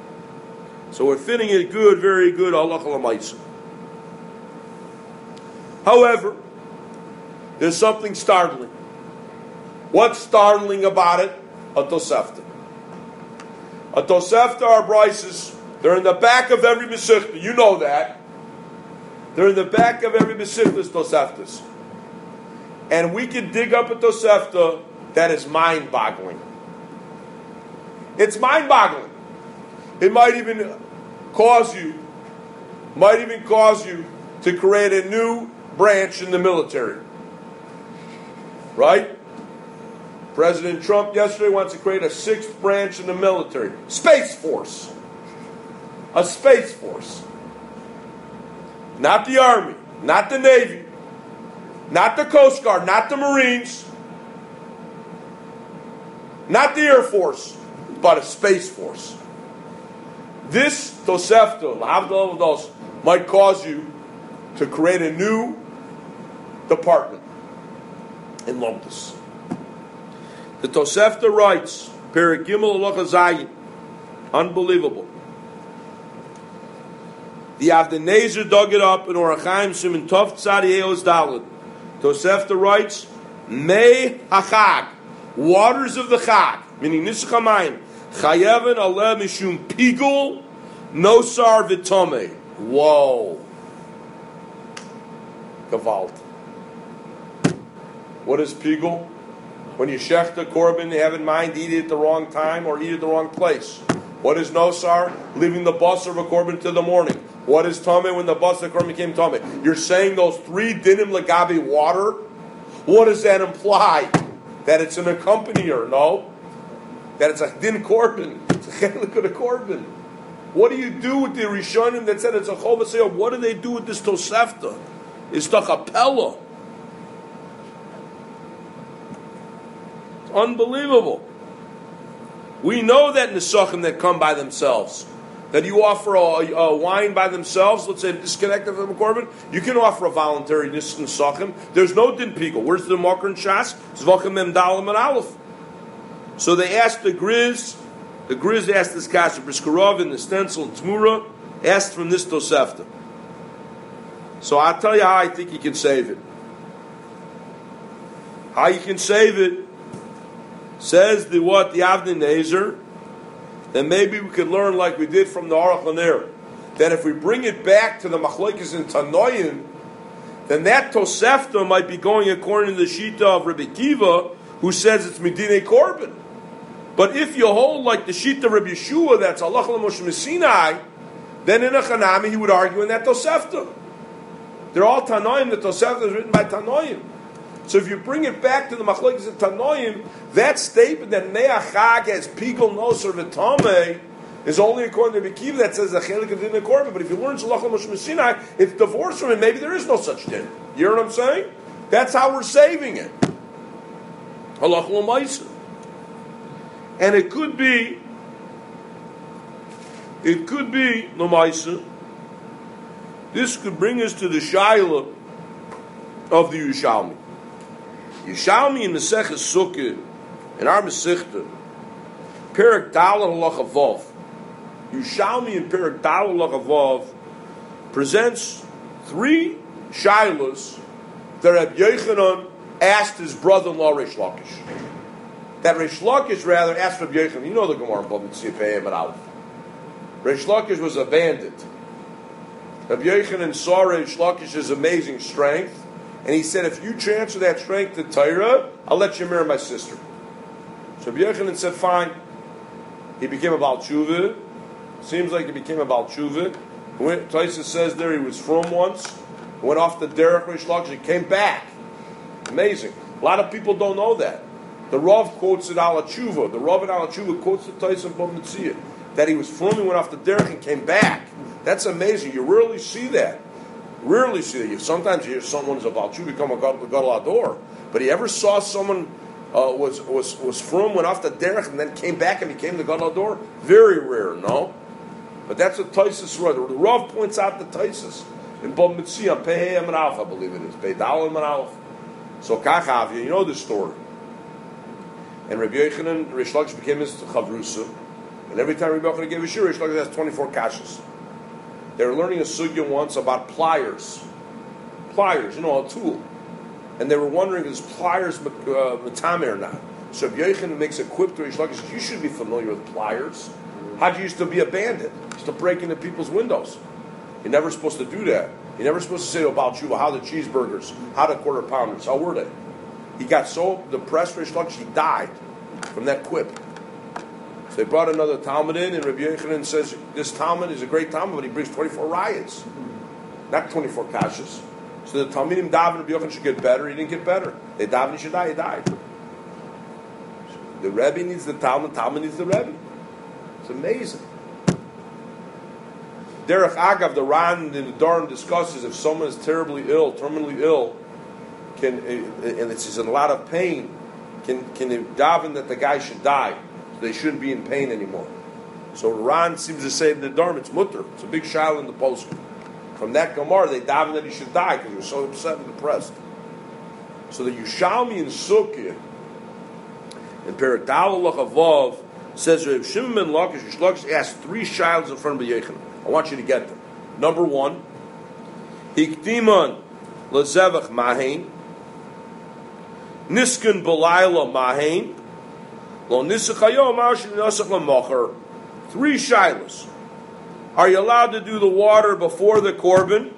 So we're fitting it good, very good, Allah al Ma'isa. However, there's something startling. What's startling about it? A Tosefta. A Tosefta are brises. They're in the back of every Masechta. You know that. They're in the back of every Masechta's Toseftas. And we can dig up a Tosefta that is mind-boggling. It's mind-boggling. It might even cause you, might even cause you to create a new branch in the military. Right? President Trump yesterday wants to create a sixth branch in the military. Space Force. a space force. Not the Army, not the Navy, not the Coast Guard, not the Marines, not the Air Force, but a space force. This Tosefta, l'havdil of those, might cause you to create a new department in Lomdus. The Tosefta writes, Perek Gimel Halacha Zayin, unbelievable. The Avdenezer dug it up in Orach Chaim Siman Tov Tzadi Eos Daled. Tosefta writes, Mei HaChag, waters of the Chag, meaning Nisach HaMayim, Chayeven Aleh Mishum Pigul Nosar V'Tomei. Whoa. Gevalt. What is Pigul? When you shech the korban, you have in mind eat it at the wrong time or eat it at the wrong place. What is Nosar? Leaving the bus of a korban to the morning. What is Tomei when the bus of the korban became Tomei? You're saying those three dinim legabi water? What does that imply? That it's an accompanier, no? That it's a din korban. It's a chelik of the korban. What do you do with the Rishonim that said it's a chol v'seyah? What do they do with this Tosefta? It's the kapella. Unbelievable. We know that nisachim that come by themselves, that you offer a, a wine by themselves, let's say disconnected from the korban, you can offer a voluntary nisachim. There's no din pigul. Where's the makar and shas? Zvachim mem dalam and aleph. So they asked the Griz, the Griz asked this kasha, Briskarov and the stencil and Tmura, asked from this Tosefta. So I'll tell you how I think you can save it. How you can save it. Says the what? The Avnei Nezer. Then maybe we could learn like we did from the Aruch LaNer. That if we bring it back to the Machlokes in Tanoim, then that Tosefta might be going according to the Shita of Rabbi Kiva, who says it's Medinei Korban. But if you hold like the Shita of Rabbi Yeshua, that's Allah Moshe Messinai, then in a Chanami he would argue in that Tosefta. They're all Tanoim. The Tosefta is written by Tanoim. So if you bring it back to the Machlokes in Tanoim, that statement that Me'achag has Pigul Nosar V'Tomei is only according to Bekiva that says a chelik of din korban. But if you learn Shalach Moshe Messinai, it's divorced from it. Maybe there is no such din. You know what I'm saying? That's how we're saving it. Halach l'maisa. And it could be, it could be l'maisa. This could bring us to the Shaila of the Yerushalmi. Yerushalmi in Maseches Sukkah, in our Masechta, Perek Daled Halacha Vav. Yerushalmi in Perek Daled Halacha Vav presents three Shailas that Reb Yochanan asked his brother-in-law Reish Lakish. That Reish Lakish rather asked Reb Yochanan. You know the Gemara in Bava Metzia Pei Amud Aleph. Reish Lakish was a bandit. Reb Yochanan saw Reish Lakish's amazing strength, and he said, if you transfer that strength to Torah, I'll let you marry my sister. So Reb Yochanan said, fine. He became a Baal Tshuva. Seems like he became a Baal Tshuva. Taisa says there he was from once. Went off the derech Reish Lakish. He came back. Amazing. A lot of people don't know that. The Rav quotes it Ala Tshuva. The Rav in Ala Tshuva quotes the Taisa in Bava Metzia that he was from, he went off the derech and came back. That's amazing. You rarely see that. Rarely see that. You, sometimes you hear someone is about to become a gadol ador, but he ever saw someone uh, was was was from, went off the derech, and then came back and became the gadol ador? Very rare, no. But that's what Taisus wrote. The Rav points out the Taisus in Bava Metzia, Pei Amud Aleph, I believe it is, Pei Dal Amud Aleph. So Kachav, you know the story. And Rabbi Yochanan, Reish Lakish became his chavrusa, and every time Rabbi Yochanan gave a shir, Reish Lakish has twenty-four kashas. They were learning a sugya once about pliers. Pliers, you know, a tool. And they were wondering, is pliers uh, matame or not? So Rabbi Yochanan makes a quip to Reish Lakish, says, you should be familiar with pliers. How'd you used to be a bandit? You used to break into people's windows. You're never supposed to do that. You're never supposed to say about you, how the cheeseburgers, how the quarter pounders, how were they? He got so depressed, Reish Lakish, he died from that quip. So they brought another Talmud in, and Rabbi Yochanan says, this Talmud is a great Talmud, but he brings twenty-four riots, not twenty-four kashas. So the Talmidim daven, Rabbi Yochanan should get better. He didn't get better. They daven, he should die. He died. The Rebbe needs the Talmud. Talmud needs the Rebbe. It's amazing. Derech Agav, the Ran in the Dharm discusses if someone is terribly ill, terminally ill, can and it's in a lot of pain, can can they daven that the guy should die? So they shouldn't be in pain anymore. So Ran seems to say in the Dharm it's mutter. It's a big shayla in the post. From that Gemara, they daven that he should die because he was so upset and depressed. So the Yushalmi in Sukkah in Perek Daled Avav says Reb Shimon ben Lakish Rish Lakish asked three shaylas in front of Yechanan. I want you to get them. Number one, Hiktiman lezevach mahain, niskan balayla mahain, lo nisachayom ashin nasach lamacher. Three shaylas. Are you allowed to do the water before the korban?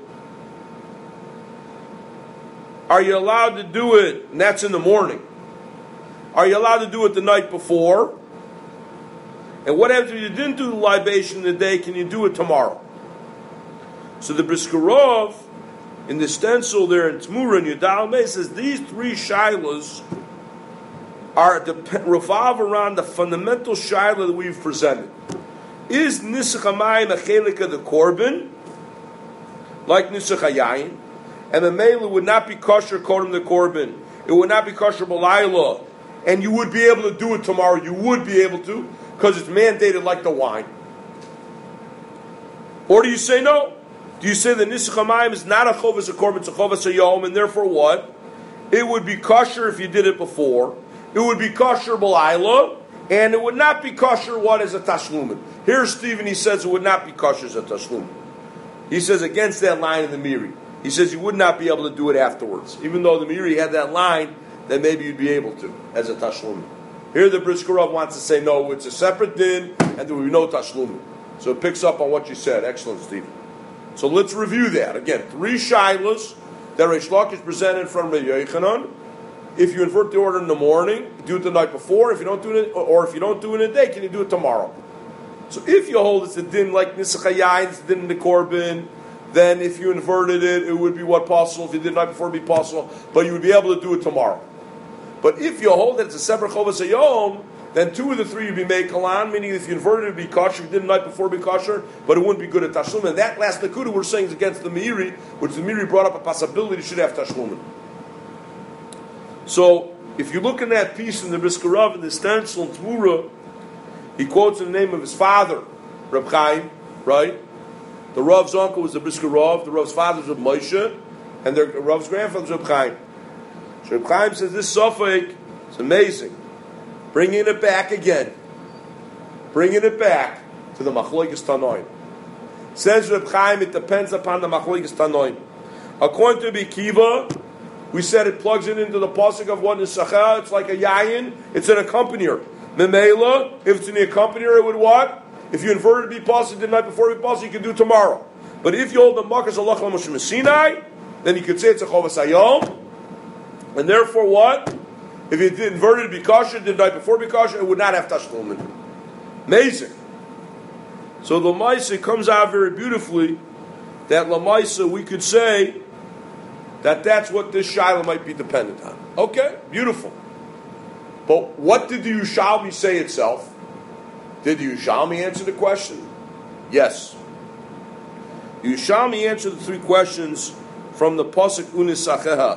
Are you allowed to do it, and that's in the morning? Are you allowed to do it the night before? And what happens if you didn't do the libation in the day? Can you do it tomorrow? So the Briskerov, in the stencil there in Tmura in Yudal Mei, says these three shilas are revolve around the fundamental shilah that we've presented. Is Nisach HaMayim a chelik of the korban, like Nisach HaYayin? And the Mela would not be kosher kodem the korban. It would not be kosher b'layla. And you would be able to do it tomorrow. You would be able to, because it's mandated like the wine. Or do you say no? Do you say the Nisach HaMayim is not a chovas a korban, it's a chovas a yom, and therefore what? It would be kosher if you did it before. It would be kosher b'layla, and it would not be kosher what is a tashlumin. Here Stephen, he says it would not be kosher as a tashlumin. He says against that line in the Miri. He says you would not be able to do it afterwards. Even though the Miri had that line, then maybe you'd be able to, as a tashlumin. Here the Briskerov wants to say, no, it's a separate din, and there will be no tashlumin. So it picks up on what you said. Excellent, Stephen. So let's review that. Again, three shilas that Reish Lakish presented in front of Yochanan. If you invert the order in the morning, do it the night before. If you don't do it, or if you don't do it in a day, can you do it tomorrow? So if you hold it's a din like Nisach HaYayin, it's a din in the korban, then if you inverted it, it would be what possible. If you did it the night before, it would be possible. But you would be able to do it tomorrow. But if you hold that it's a separate chovas hayom, then two of the three would be made kalan, meaning if you inverted it, it would be kosher. If you did it the night before, it would be kosher, but it wouldn't be good at tashlum. And that last nakuda we're saying is against the Meiri, which the Meiri brought up a possibility it should have tashlum. So, if you look in that piece in the Briskerov, in the stencil in Tmura, he quotes in the name of his father, Reb Chaim, right? The Rav's uncle was the Briskerov, the Rav's father was Reb Moshe, and the Rav's grandfather was Reb Chaim. So Reb Chaim says this suffix is amazing. Bringing it back again. Bringing it back to the Machlokes Tanoim. Says Reb Chaim, it depends upon the Machlokes Tanoim. According to Rabbi Kiva, we said it plugs it into the pasuk of what is Sacha. It's like a yayin. It's an accompanier. Memela, if it's an accompanier, it would what? If you inverted it, be pasuk the night before it be pasuk, you can do it tomorrow. But if you hold the makas Allah Moshe Sinai, then you could say it's a chovas hayom. And therefore, what? If you did inverted, be kosher, did the night before be kosher, it would not have tashlumin. Amazing. So the Lamaisa comes out very beautifully that Lamaisa we could say that that's what this Shiloh might be dependent on. Okay, beautiful. But what did the Yushalmi say itself? Did the Yushalmi answer the question? Yes. The Yushalmi answered the three questions from the Pasuk Unis Sacheha.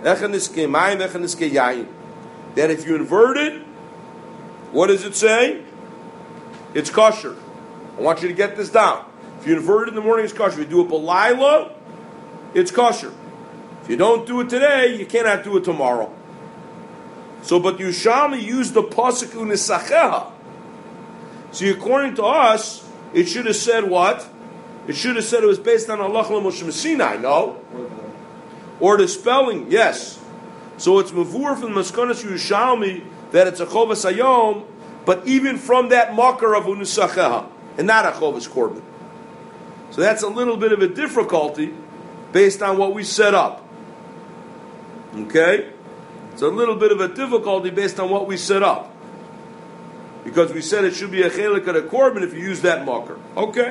That if you invert it, what does it say? It's kosher. I want you to get this down. If you invert it in the morning, it's kosher. If you do it b'layla, it's kosher. If you don't do it today, you cannot do it tomorrow. So, but Yushalmi used the pasuk unisacheha. See, according to us, it should have said what? It should have said it was based on Allah Moshe Sinai, no? Or the spelling, yes. So it's mavur from the Maskonas Yushalmi that it's a chovas hayom, but even from that makar of unisacheha, and not a chovas korban. So that's a little bit of a difficulty based on what we set up. Okay? It's a little bit of a difficulty based on what we set up. Because we said it should be a chelik at a korban if you use that marker. Okay?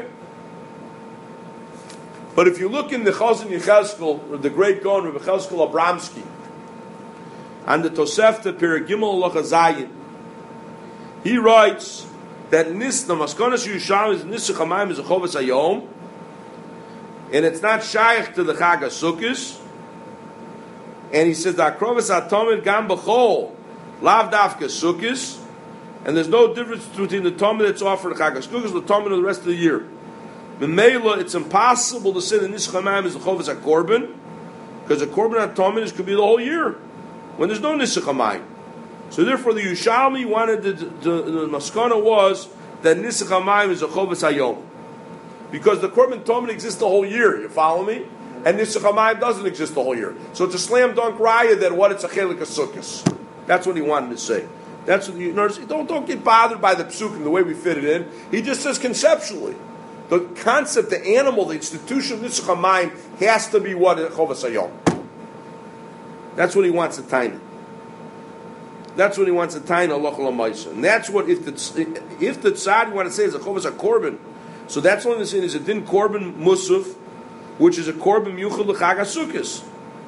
But if you look in the Chazon Yechezkel, or the great Gaon, Rabbi Yechezkel Abramsky, on the Tosefta Perek Gimel Halacha Zayin, he writes that Nis, the Maskonas Yushalmi is Nisach HaMayim is a Chovas Hayom, and it's not shaykh to the Chag HaSukkos. And he says the Akrovas HaTomid Gam B'chol Lav Dafka Sukkos, and there's no difference between the Tomid that's offered Chag HaSukkos and the Tomid of the rest of the year. Memela, it's impossible to say that Nisach HaMayim is the Chovas HaKorban, because the Korban HaTomid could be the whole year when there's no Nisach HaMayim. So therefore, the Yushalmi wanted the, the, the Maskana was that Nisach HaMayim is a Chovas HaYom, because the Korban Tomid exists the whole year. You follow me? And Nisach HaMayim doesn't exist the whole year. So it's a slam dunk raya that what it's a chelik HaSukkos. That's what he wanted to say. That's what you notice. Don't don't get bothered by the psukim, the way we fit it in. He just says conceptually, the concept, the animal, the institution of Nisach HaMayim has to be what Chovas HaYom. That's what he wants to tiny. That's what he wants to tiny Allah L'Maisa. And that's what if the if the tzad you want to say is a Chovas HaKorban. So that's only the saying is a din Korban Musaf, which is a Korban Yuchel L'Chag HaSukkos.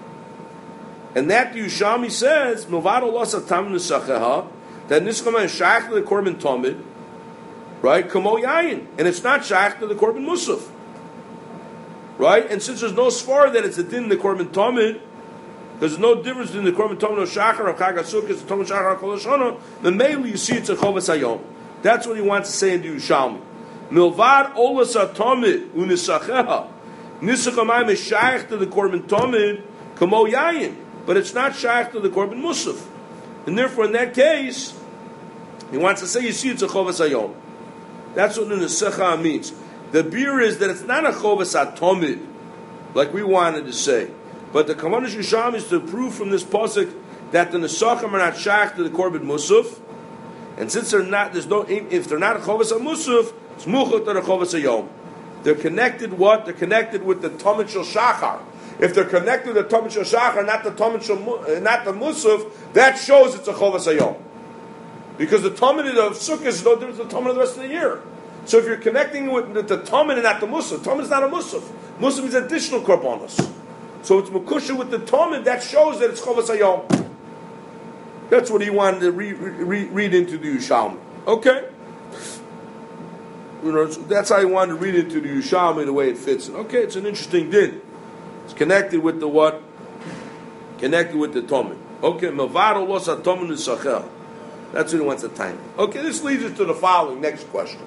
And that the Yushami says, Milvad Allah Satam Nisacheha, that Nisach HaMayim is shaykh to the Korban Tomid, right? Kamo Yayin. And it's not shaykh to the Korban Musaf. Right? And since there's no svar that it's a din in the Korban Tomid, there's no difference between the Korban Tomid of Shachar, of Chag HaSukkos, the Tomid Shachar, of Kol HaShana, then mainly you see it's a Chovas HaYom. That's what he wants to say in the Yushami. Milvad Allah Satamid Unisacheha. Nisach HaMayim is shaykh to the Korban Tomid, Kamo Yayin. But it's not shaykh to the Korban Musaf. And therefore, in that case, he wants to say, you see, it's a Chovas HaYom. That's what the Nesecha means. The beer is that it's not a Chovas HaTomid, like we wanted to say. But the Kavanas Yusham is to prove from this pasuk that the Nesachim are not shaykh to the Korban Musaf. And since they're not, there's no, if they're not a Chovas HaMusaf, it's Muchot to the Chovas HaYom. They're connected what? They're connected with the Tomid Shel Shachar. If they're connected to the Tomid Shel Shachar, not the Tomid Shel, not the Musaf, that shows it's a Chovas HaYom. Because the Tomid of Sukkot is no different than the Tomid of the rest of the year. So if you're connecting with the, the Tomid and not the Musaf, Tomid is not a Musaf. Musaf is additional Korbanos. So it's Mekusha with the Tomid, that shows that it's Chovas HaYom. That's what he wanted to re, re, read into the Yushalmi. Okay? You know, that's how he wanted to read into the Yushalmi, the way it fits in. Okay, it's an interesting din. It's connected with the what? Connected with the Tomid. Okay, Mavado los Tomid Nisachel. That's what he wants to time. Okay, this leads us to the following next question.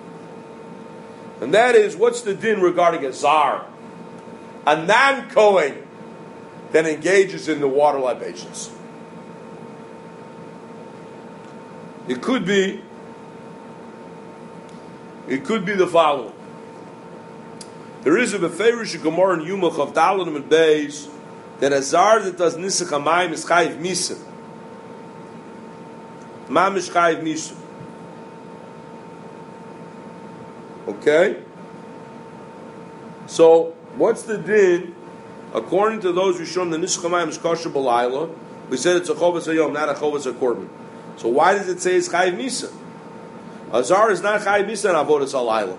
And that is, what's the din regarding a Zar? A non-Kohen that engages in the water libations. It could be, it could be the following. There is a Beferish Gemara in Yuma Chav Dalet and Beis that a Zar that does Nisach HaMayim is Chayiv Misa. Mamish Chayiv Misa. Okay? So, what's the din? According to those who show the Nisach HaMayim is kosher b'layla, we said it's a Chovas HaYom, not a Chovas HaKorban. So why does it say it's Chayiv Misa? A Zar is not Chayiv Misa in Avodas HaLayla.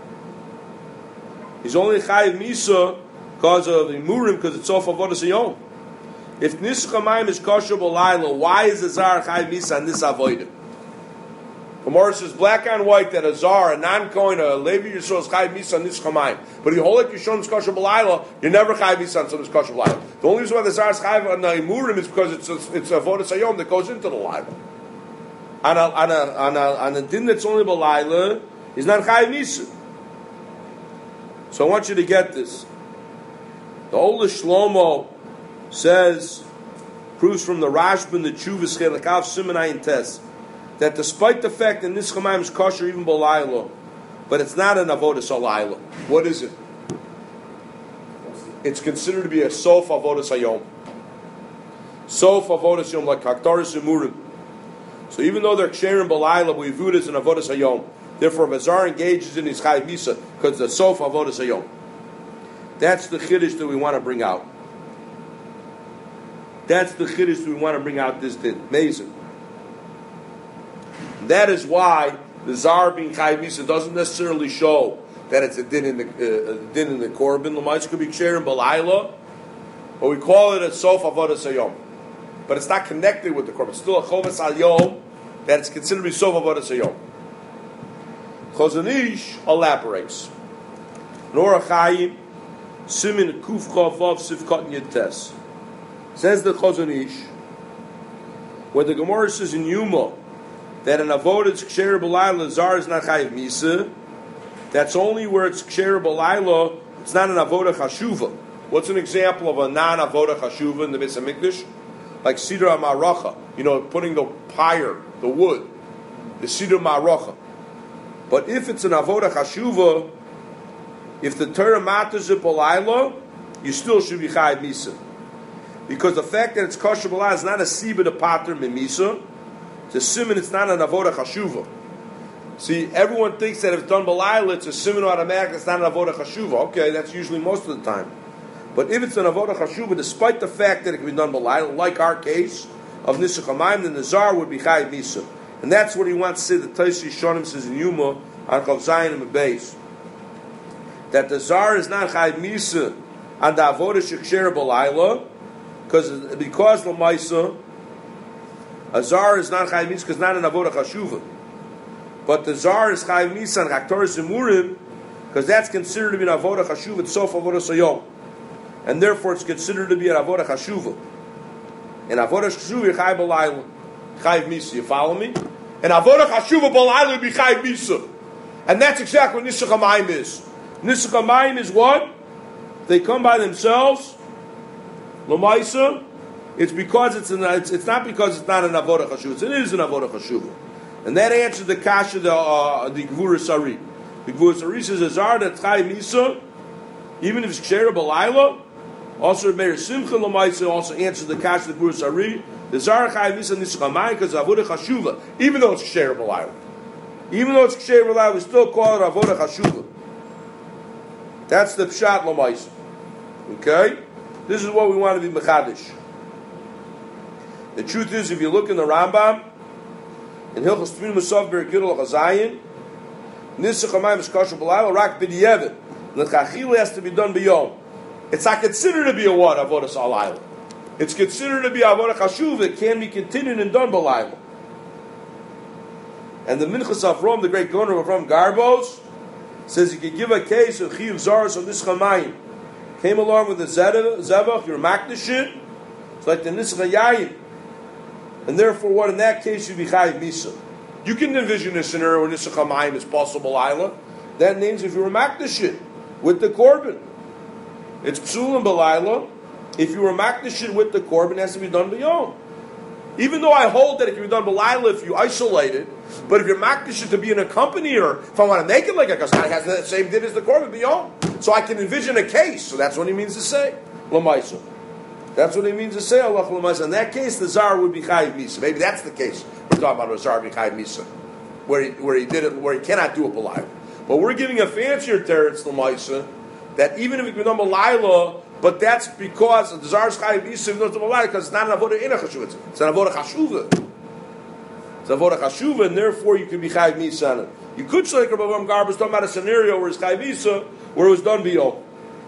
He's only Chayiv Misa because of the Murim, because it's off Avodas HaYom. If Nisach HaMayim is kosher b'layla, why is a Zar Chayiv Misa on this Avodah? Gemara says black on white that a Zar, a non-Kohen, a Levi Yisrael is Chayiv Misa on Nisach HaMayim. But if you hold like Yishon is kosher b'layla, you're never Chayiv Misa on something kosher b'layla. The only reason why the Zar is Chayiv on the Murim is because it's a, it's Avodas HaYom that goes into the Layla. On a, on a, on a, on a din that's only b'layla, he's not Chayiv Misa. So I want you to get this. The Ola Shlomo says, proves from the Rashba and the Chuvas Chelakav Simonai and Tes, that despite the fact that Nisach HaMayim is kosher even b'layla, but it's not an Avodas HaLayla. What is it? It's considered to be a Sof Avodas HaYom. Sof Avodas HaYom, like Haktaris and Murim. So even though they're ksherim b'layla, we view it as an Avodas HaYom. Therefore, if a Zar engages in his Chayiv Misa, because the Sof Avodas HaYom. That's the Chiddush that we want to bring out. That's the Chiddush that we want to bring out this din. Amazing. That is why the Zar being Chayiv Misa doesn't necessarily show that it's a din in the uh, a din in the Korban. L'mayis could be ksherim b'layla, but we call it a Sof Avodas HaYom. But it's not connected with the Korban. It's still a Chovas HaYom that is considered to be Sof Avodas HaYom. Chazon Ish elaborates. Nor Chaim Simin Kuf Chavav Sivkat Yetes. Says the Chazon Ish, when the Gemara says in Yuma that an avodah is ksher b'layla, zar is not chayiv misa, that's only where it's ksher b'layla, it's not an avodah chashuva. What's an example of a non-avodah chashuva in the Beis HaMikdash? Like Siddur HaMaracha, you know, putting the pyre, the wood, the Siddur HaMaracha. But if it's an avodah chashuva, if the Torah matters it b'layla, you still should be chayiv misa. Because the fact that it's kosher b'layla is not a siba to pater mimisa. It's a siman, it's not an avodah chashuva. See, everyone thinks that if it's done b'layla, it's a siman automatic, it's not an avodah chashuva. Okay, that's usually most of the time. But if it's an avodah chashuva, despite the fact that it can be done b'layla, like our case of Nisach HaMayim, then the zar would be chayiv misa. And that's what he wants to say, the Taisi Shonim says in Yuma, on Chav Zayin and Beis, that the zar is not chayiv misa on the avodah sheksher b'layla, because because l'maisa, a zar is not chayiv misa because not an avodah chashuva, but the zar is chayiv misa on haktoras emurim because that's considered to be an avodah chashuva. It's sof avodah sayom, and therefore it's considered to be an avodah chashuva. And avodah chashuva chayiv b'layla, chayiv misa. You follow me? And avodah chashuva b'layla would be chayiv misa, and that's exactly what Nisach HaMayim is. Nisach HaMayim is what? They come by themselves. L'maisa, it's because it's an, it's, it's not because it's not an avodah chashuva. It is an avodah chashuva, and that answers the kasha the uh, the Gvuras Ari. The Gvuras Ari says a zar that chayiv misa, even if it's ksher b'layla. Also, Meir Simcha l'maisa also answers the kasha the Gvuras Ari. The zar chayiv misa Nisach HaMayim because avodah chashuva, even though it's ksher b'layla, even though it's ksher b'layla, we still call it avodah chashuva. That's the pshat l'maisa. Okay. This is what we want to be mechadish. The truth is, if you look in the Rambam, in Hilchos Tmin Musaf Ber Gidol Chazayin, Nisach HaMayim is kosher b'layla rak b'diavad. The chachila has to be done b'yom. It's not considered to be a what avodah salayla. It's considered to be avodah chashuv. It can be continued and done b'layla. And the Minchas Avram, the great Goner of Avram Garbos, says you can give a case of chiyuv zaros on Nisach HaMayim. Came along with the zevach, your makdashit. It's like the nisach hayayim, and therefore, what in that case you'd be chayiv misa. You can envision a scenario where nisach hamayim is possible. Ayla, that means if you were makdashit with the korban, it's psulim b'layla. If you were makdashit with the korban, it has to be done b'yom. Even though I hold that it can be done b'layla if you isolate it, but if you're makdashit to be in a company, or if I want to make it like a kasai, it has the same din as the korban b'yom. So I can envision a case. So that's what he means to say. L'maisa. That's what he means to say. Allah l'maisa. In that case, the zar would be chayiv misa. Maybe that's the case. We're talking about a zar being chayiv misa, where he where he did it, where he cannot do it b'layla. But we're giving a fancier teretz l'maisa that even if it can be done b'layla, but that's because the zar is chayiv misa even though it's b'layla because it's not an avodah ina chashuva. It's an avodah chashuva. It's an avodah chashuva, and therefore you can be chayiv misa on it. You could say like Rabbi Avram Garbus talking about a scenario where it's chayiv misa, where it was done b'yom.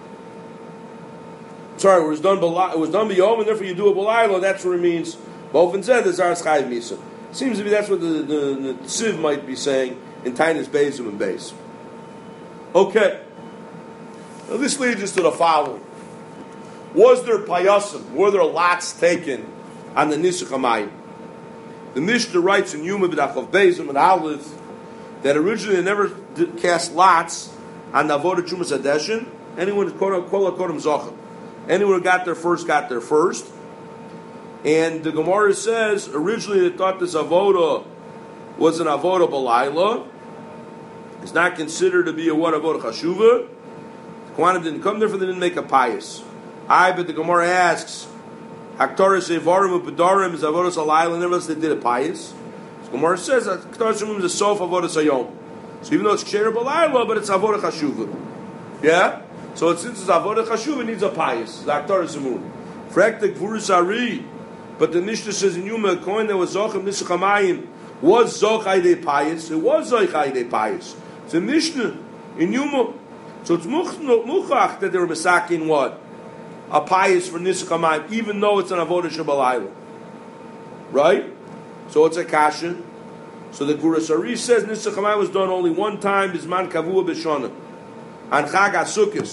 Sorry, where it was done b'layla, it was done b'yom, and therefore you do a b'layla. That's what it means. Bofen said the zar is chayiv misa. Seems to be that's what the the, the Tziv might be saying in Tainis Beizum and Beis. Okay. Now this leads us to the following: was there payasim? Were there lots taken on the Nisach HaMayim? The Mishnah writes in Yuma B'Dachav Beizum and Aleph that originally they never cast lots on the avodah Trumas Hadeshin. Anyone who called Kodem Zochim, anyone who got there first got there first. And the Gemara says originally they thought this avodah was an avodah b'layla. It's not considered to be a what avodah chashuva. The Kohanim didn't come there, for they didn't make a pious. I but the Gemara asks, Haktoras Evarim u'Pedarim is avodah salayla. Nevertheless, they did a pious. The Gemara says that Haktoras Evarim is a sof avodah sayom. So even though it's ksher b'layla, but it's avodah chashuva. Yeah. So since it's avodah chashuva, it needs a pious. The Haktoras Evarim. Frek the Gvuras Ari. But the Mishnah says in Yuma, a coin that was Zochem Nisach HaMayim was Zochai de Pious. It was Zochai de Pious. It's a Mishnah in Yuma. So it's Muchach that they were Mesakin what? A pious for Nisach HaMayim, even though it's an Avodah Shabbalayla. Right? So it's a Kasha. So the Gvuras Ari says Nisach HaMayim was done only one time, Bisman Kavua B'Shana. On Chag HaSukkos.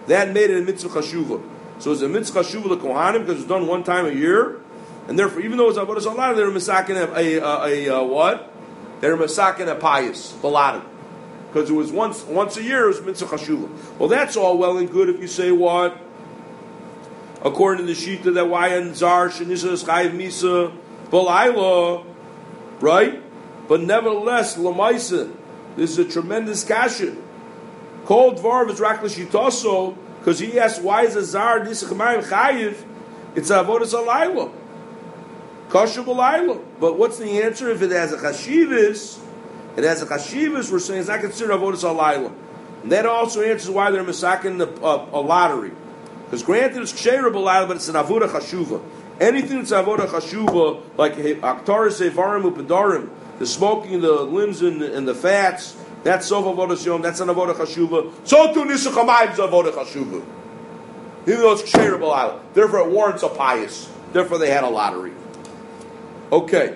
that made it a mitzvah chashuva. So it's a mitzvah chashuva the kohanim because it's done one time a year, and therefore, even though it's avodas alayla, they're masakin a, a, a, a, a what? They're masakin a payis baladim because it was once once a year. It was mitzvah chashuva. Well, that's all well and good if you say what, according to the shita that wayan zar shenisa chayiv misa balayla, right? But nevertheless, lamaisa, this is a tremendous kasha. Called Dvar is Raklish Yitoso, because he asked, why is a Zar Nisachmayim Chayiv? It's Avodas Alayla. Kasha Balayla. But what's the answer? If it has a Chashivas, it has a Chashivas, we're saying it's not considered Avodas Alayla. And that also answers why they're masakin a, a, a lottery. Because granted it's Ksheira Balayla, but it's an Avodah Chashuva. Anything that's Avodah Chashuva, like Aktaris Evarim Upedarim, the smoking the limbs and, and the fats, that's Sof Avodas Yom, that's an Avodah Chashuva. So too Nisach Hamayim is Avodah Chashuva. Even though it's Ksheira Balayla. Therefore it warrants a pious. Therefore they had a lottery. Okay.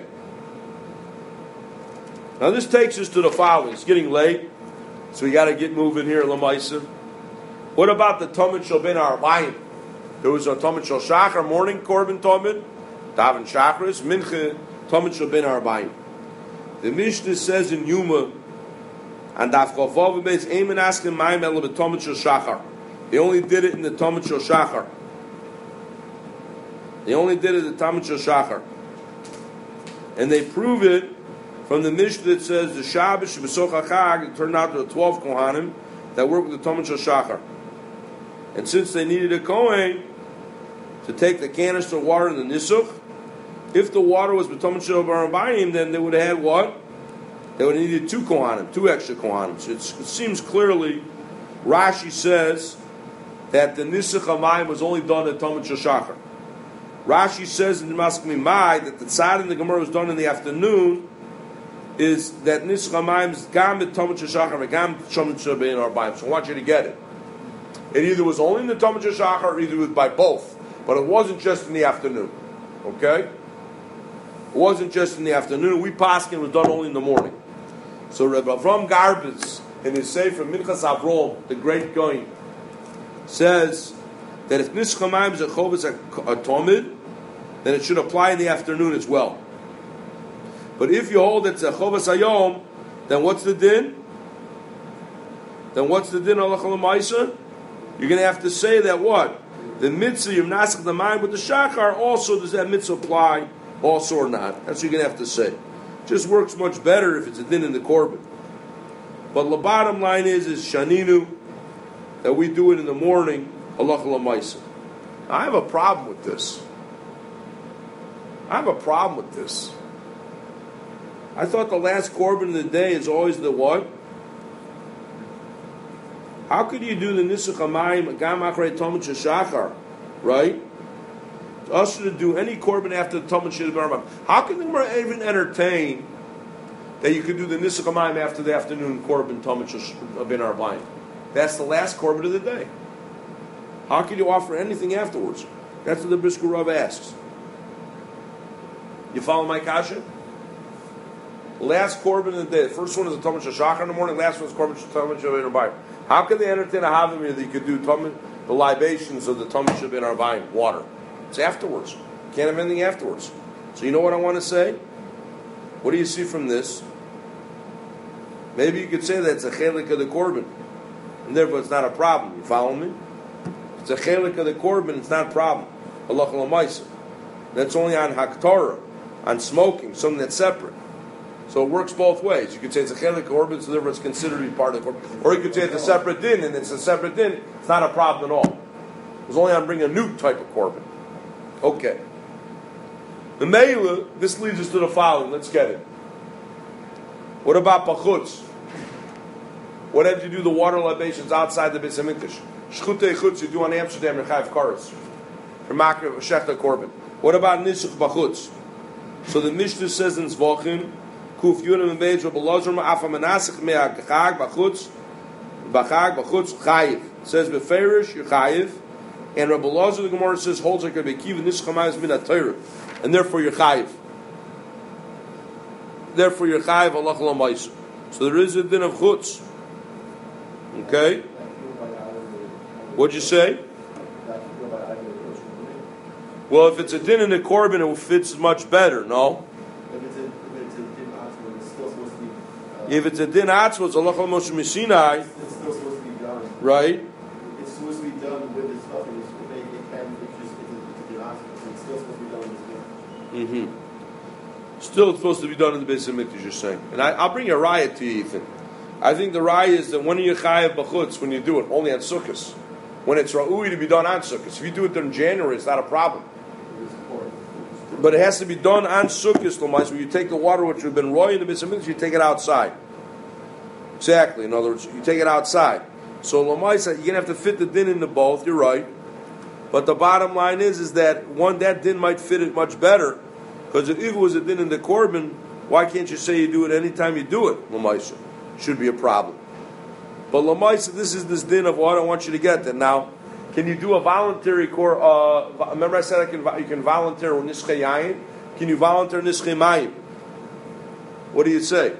Now this takes us to the following. It's getting late, so we got to get moving here, Lamaisa. What about the Tomid Shel Ben Arbayim? There was a Tomid Shel Shachar, morning Korban Tomid, Daven Shachris, Mincha, Tomid Shel Ben Arbayim. The Mishnah says in Yuma, and Daf Chavav Beis Eimen asking Mayim Ela b'Tomid Shel Shachar. They only did it in the Tomid Shel Shachar. They only did it in the Tomid Shel Shachar, and they prove it from the Mishnah that says the Shabbos B'Soch HaChag. It turned out to the twelve Kohanim that worked with the Tomid Shel Shachar, and since they needed a Kohen to take the canister of water in the Nisuch, if the water was b'Tomid Shel Arbayim, then they would have had what? They would have needed two Kohanim, two extra Kohanim. So it seems clearly, Rashi says that the Nisach HaMayim was only done at Tomid Shel Shachar. Rashi says in the Maskmi Mai that the Tzad in the Gemara was done in the afternoon, is that Nisach HaMayim is Gam at Tomid Shel Shachar and Gam Tomid Shel Ben Arbayim. So I want you to get it. It either was only in the Tomid Shel Shachar or either was by both. But it wasn't just in the afternoon. Okay? It wasn't just in the afternoon. We Paskin was done only in the morning. So Rebbe Avram Garbitz, in his Sefer Minchas Avrom, the great Goin, says that if Nisach HaMayim is a Chovas Tomid, then it should apply in the afternoon as well. But if you hold it's a Chovas Hayom, then what's the din? Then what's the din Halacha L'Maisa? You're going to have to say that what? The mitzvah, you're Nasach the Mayim with the Shachar, also does that mitzvah apply? Also or not? That's what you're going to have to say. Just works much better if it's a din in the Korban. But the bottom line is, is Shaninu, that we do it in the morning, halacha l'maisa. I have a problem with this. I have a problem with this. I thought the last Korban of the day is always the what? How could you do the Nisach HaMayim, Gam Achrei Tomid Shel Shachar, right? Us to do any Korban after the Tomid Shel Ben Arbayim. How can the Gemara even entertain that you could do the Nisach HaMayim after the afternoon Korban Tomid Shel Ben Arbayim? That's the last Korban of the day. How can you offer anything afterwards? That's what the Brisker Rav asks. You follow my kasha? Last Korban of the day. The first one is the Tomid Shel Shachar in the morning. Last one is Korban Tomid Shel Ben Arbayim. How can they entertain a Havamir that you could do Tomid, the libations of the Tomid Shel Ben Arbayim, water? It's afterwards. You can't have anything afterwards. So you know what I want to say? What do you see from this? Maybe you could say that it's a chelik of the Korban, and therefore it's not a problem. You follow me? It's a chelik of the Korban, it's not a problem. Halacha l'maisa. That's only on Haktorah, on smoking, something that's separate. So it works both ways. You could say it's a chelik Korban, so therefore it's considered to be part of the Korban. Or you could say it's a separate din, and it's a separate din. It's not a problem at all. It's only on bringing a new type of Korban. Okay. The Meila, this leads us to the following. Let's get it. What about Pachutz? What if you do the water libations outside the Beis HaMikdash? Shchutei Chutz you do on Amsterdam, Rechav Karetz. Remakir Shechta Korban. What about Nisach Bachutz? So the Mishnah says in Zvachim, Kuf Yurim and Beis Rabbalazar Ma'afa Menasach Me'achag Bachutz Bachag Bachutz Chayiv. It says Beferish you're Chayiv. And Rabbi Lazar, the Gemara says, holds like Rabbi Akiva, Nisach HaMayim is min ha-Torah, and therefore you're chayiv. Therefore you're chayiv halacha l'maisa. So there is a din of chutz. Okay? What'd you say? Well, if it's a din in the korban, it fits much better, no? If it's a, if it's a din atzma, it's still supposed to be... Uh, if it's a din atzma, it's Allah Moshe Sinai. It's still supposed to be done. Right? It's supposed to be done with the stuff, and it's, it, may, it can, it's just, it's a, it's a din atzma, so it's still supposed to be done with this din. Mm-hmm. Still supposed to be done in the Beis HaMikdash, you're saying. And I, I'll bring a riot to you, Ethan. I think the riot is that when you chayav b'chutz, when you do it, only on Sukkot. When it's ra'ui to be done on Sukkot. If you do it during January, it's not a problem. But it has to be done on Sukkot, Lamais, where you take the water which has been roy in the Beis HaMikdash, you take it outside. Exactly. In other words, you take it outside. So Lamais, you're gonna have to fit the din into both. You're right. But the bottom line is, is that one that din might fit it much better, because if it was a din in the korban, why can't you say you do it anytime you do it? Lamais should be a problem. But Lamais, this is this din of what I want you to get that now. Can you do a voluntary core? Uh, remember, I said I can. You can volunteer nischei yayin. Can you volunteer nischei mayim? What do you say?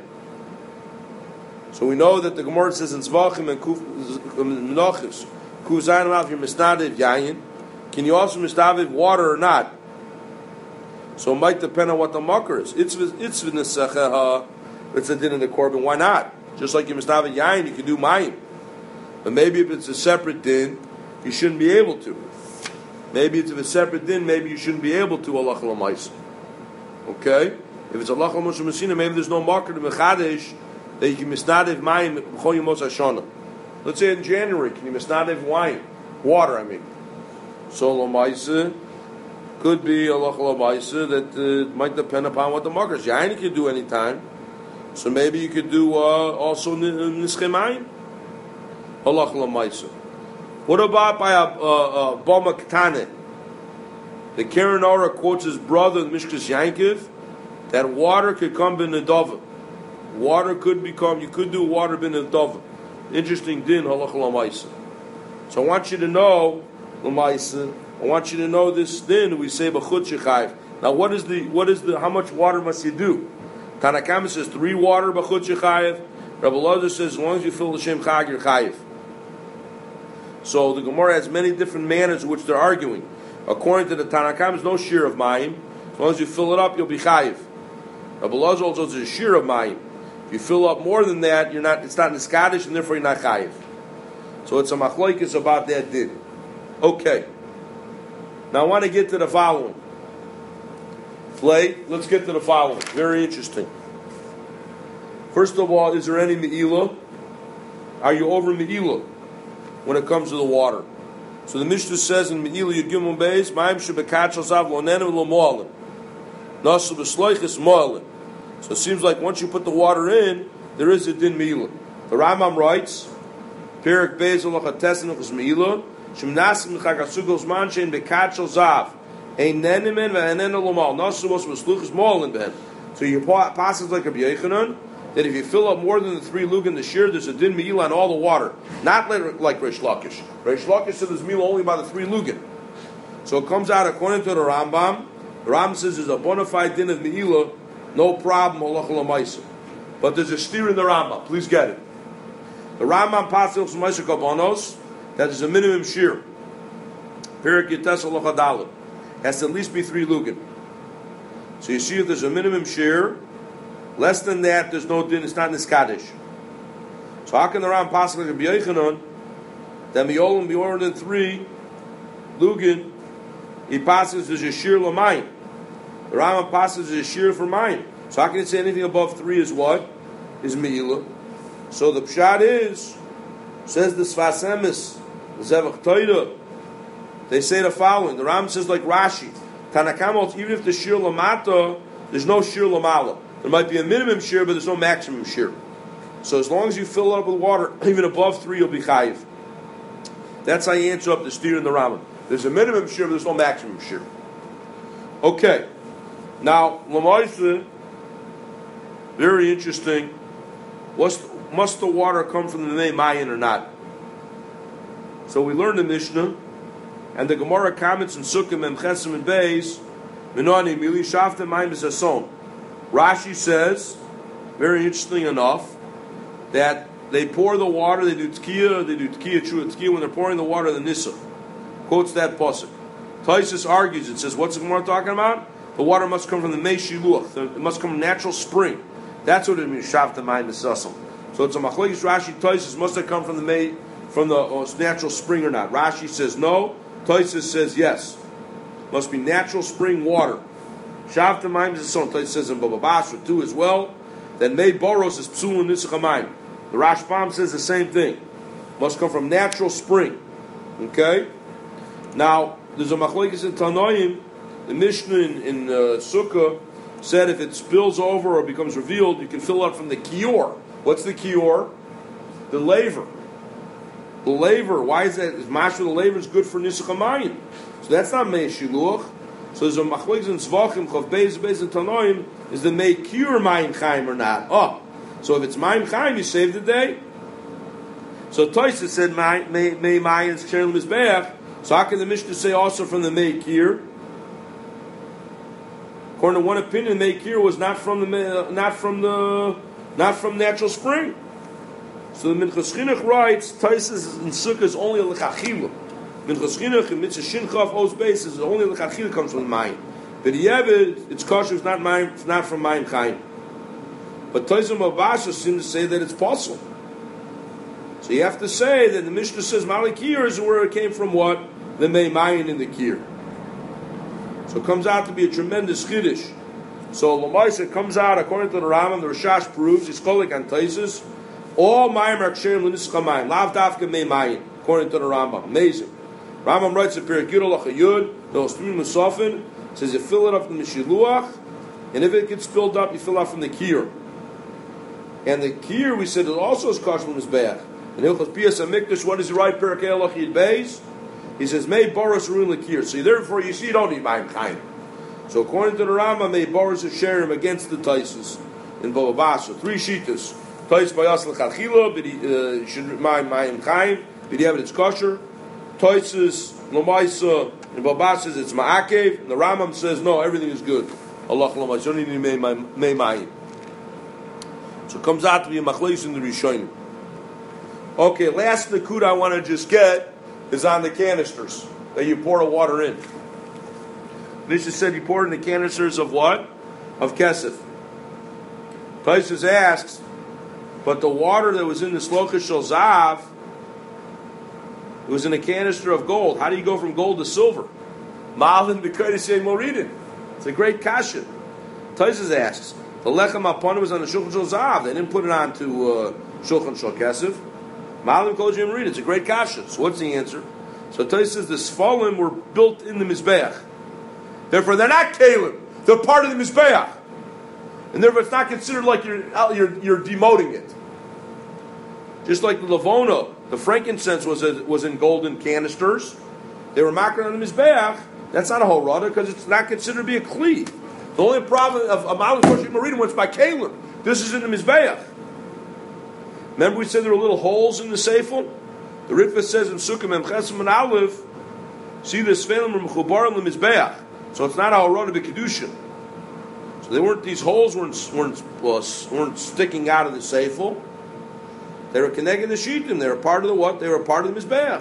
So we know that the Gemara says in Zvachim and Menachos, Kuzayin Rav, you're misnadev yayin. Can you also misnadev water or not? So it might depend on what the makar is. It's it's v'nesecha. It's a din in the korban. Why not? Just like you misnadev yayin, you can do mayim. But maybe if it's a separate din, you shouldn't be able to. Maybe it's a separate din, maybe you shouldn't be able to Allah l'maisa. Okay? If it's Allah l'moshe Messina, maybe there's no marker to Mechadesh that you can misnadev mayim b'chol yemos hashana. Let's say in January, can you misnadev wine? Water, I mean. So l'maisa could be Allah l'maisa that uh, might depend upon what the marker is. Yain you can do any time. So maybe you could do uh, also nischei mayim. Allah l'maisa. What about by a uh, uh, Bama Ketane? The Keren Ora quotes his brother, Mishkas Yankiv, that water could come bin Nedava. Water could become, you could do water bin Nedava. Interesting din, halach l'maisa. So I want you to know, l'maisa, I want you to know this din, we say b'chut shechayiv. Now what is the, what is the, how much water must you do? Tanakama says three water b'chut shechayiv. Rabbi Elazar says as long as you fill the Shem Chag, you're chayiv. So the Gemara has many different manners in which they're arguing. According to the Tanakhama, there's no shear of mayim. As long as you fill it up, you'll be chayiv. Rabbi Elazar also says a shear of mayim. If you fill up more than that, you're not. It's not niskadish, and therefore you're not chayiv. So it's a machlokes about that din. Okay. Now I want to get to the following. Flay, let's get to the following. Very interesting. First of all, is there any me'ilah? Are you over me'ilah when it comes to the water? So the Mishnah says in Me'ilah Yud Gimel Beis, Ma'im shebekatshel zav lo nenem lo mo'alin. Nasu b'sloichis mo'alin. So it seems like once you put the water in, there is a din Me'ilah. The Rambam writes, Perik Beis olachatesin uchas Me'ilah, shemnasim l'chakasugos manchein bekatshel zav, ein nenemen ve'enen lo mo'al. Nasu was b'sloichis mo'alin ben. So your passage like a B'yechanan, that if you fill up more than the three lugan the shear, there's a din me'ilah on all the water. Not like, like Reish Lakish. Reish Lakish said there's me'ilah only by the three lugan. So it comes out according to the Rambam. The Rambam says there's a bona fide din of me'ilah, no problem, halach l'maisa. But there's a steer in the Rambam. Please get it. The Rambam passes from Ma'aser Kabanos that there's a minimum shear. Perik Yites halacha daled has to at least be three lugan. So you see if there's a minimum shear. Less than that, there's no din. It's not niskadish. So how can the Ram pass like a b'yechanon that miyolim be more than three lugin? He passes as a shear l'mayim. The Ram passes as a shear for mayim. So how can you say anything above three is what? Is me'ilah. So the pshat is, says the Sfas Emes, Zevach Toida. They say the following. The Ram says like Rashi, Tanakamot, even if the shear l'mata, there's no shear l'mala. There might be a minimum shear, but there's no maximum shear. So as long as you fill it up with water, even above three, you'll be chayiv. That's how you answer up the steer in the Rambam. There's a minimum shear, but there's no maximum shear. Okay. Now, Lamaisa, very interesting. What's, must the water come from the name Mayan or not? So we learned in Mishnah, and the Gemara comments in Sukkah, Mem Chesim and Beis, Minani Mili Shafta Mayim B'Sason. Rashi says, very interesting enough, that they pour the water, they do tkiya, they do tkiya, true tkiya, when they're pouring the water in the Nisuch. Quotes that pasuk. Taisus argues, it says, what's the Gemara talking about? The water must come from the Mei Shiluach. It must come from natural spring. That's what it means, Shavta Mayim Nisasam. So it's a Machlekes Rashi, Taisus, must have come from the Mei, from the uh, natural spring or not? Rashi says no. Taisus says yes. Must be natural spring water. Shavta Mayim Nisasam. Taisus says in Baba Basra too as well. Then Mei Boros is Psul and Nisach HaMayim. The Rashbam says the same thing. Must come from natural spring. Okay? Now, there's a machlokes in Tanoim. The Mishnah in, in uh, Sukkah said if it spills over or becomes revealed, you can fill it from the kior. What's the kior? The laver. The laver. Why is that? Is mashma the laver is good for Nisach HaMayim. So that's not Mei Shiluach. So there's a machlokes in Tzvachim, Chav Beis, Beis in Tanoim, is the Mei Kior Mayim Chaim or not? Oh. So if it's Mayim Chaim, you save the day. So Toysa said Mei Mayim is Ksher L'Mizbeach. So how can the Mishnah say also from the Mei Kir? According to one opinion, the Mei Kir was not from the uh, not from the not from natural spring. So the Minchas Chinuch writes, Taisus in Sukkah is only a lechachila. Minchas Chinuch in Mitzvah Shinchav Oz Beis is only a lechachila comes from the Mayim. But Yevid, it's kosher, it's not Mayim, it's not from Mayim Chaim. But Taisus Mavasha seems to say that it's possible. So you have to say that the Mishnah says Mali Kir is where it came from. What? The Mei Mayin in the Kir. So it comes out to be a tremendous chiddush. So Lamaisa comes out according to the Rambam. The Rashash proves he's kolik on Taisus. All Mayim are ksherim l'nisach hamayim. Lav dafka Mei Mayin according to the Rambam. Amazing. Rambam writes a Perek Yud Halacha Yud. The Osmim Musafin says you fill it up from the Shiluach, and if it gets filled up, you fill out from the Kir. And the Kir we said it also is kosher from his bath. And Hilchos Pias HaMikdash, what does he write? Perek Halacha Yud Beis. He says, Mei Boros Ruin Lakir. So therefore, you see, you don't need Mayim Chaim. So according to the Rambam, Mei Boros is sharing against the Taisus in Baba Basra. Three Shitas. Tais Bayas L'Chachila, but he uh, should Mayim Mayim Chaim, but he have it, it's kosher. Taisus, Lamaisa, in Baba Basra, it's Ma'akev. And the Rambam says, no, everything is good. Allah Lamaisa, you don't need Mei Mayim. So it comes out to be a Machlekes in the Rishonim. Okay, last Nakuda I want to just get is on the canisters that you pour the water in. Mishnah said you pour it in the canisters of what? Of kesef. Taisus asks, but the water that was in the Sloka Shel Zav, it was in a canister of gold. How do you go from gold to silver? Malin b'kodesh moridin. It's a great kasha. Taisus asks, the lechem upon was on the Shulchan Shel Zav. They didn't put it onto uh, Shulchan Shel Kesef. Malim Kol Jim Read. It's a great kasha. So what's the answer? So Taisus says the Sfalim were built in the Mizbeach. Therefore, they're not Kalim. They're part of the Mizbeach. And therefore, it's not considered like you're, you're, you're demoting it. Just like the Lavona, the frankincense was a, was in golden canisters. They were makar on the Mizbeach. That's not a whole rada because it's not considered to be a kli. The only problem of Malim Kol Jim Read was by Kalim. This is in the Mizbeach. Remember we said there were little holes in the seifel? The Ritva says in Sukkah Mem Chesem and Aleph, see the Sfeilim or Mechubarim L'Mizbeach. So it's not our road of a Kedushin. So they weren't, these holes weren't weren't, uh, weren't sticking out of the seifel. They were connecting the Shittim. They were part of the what? They were part of the Mizbeach.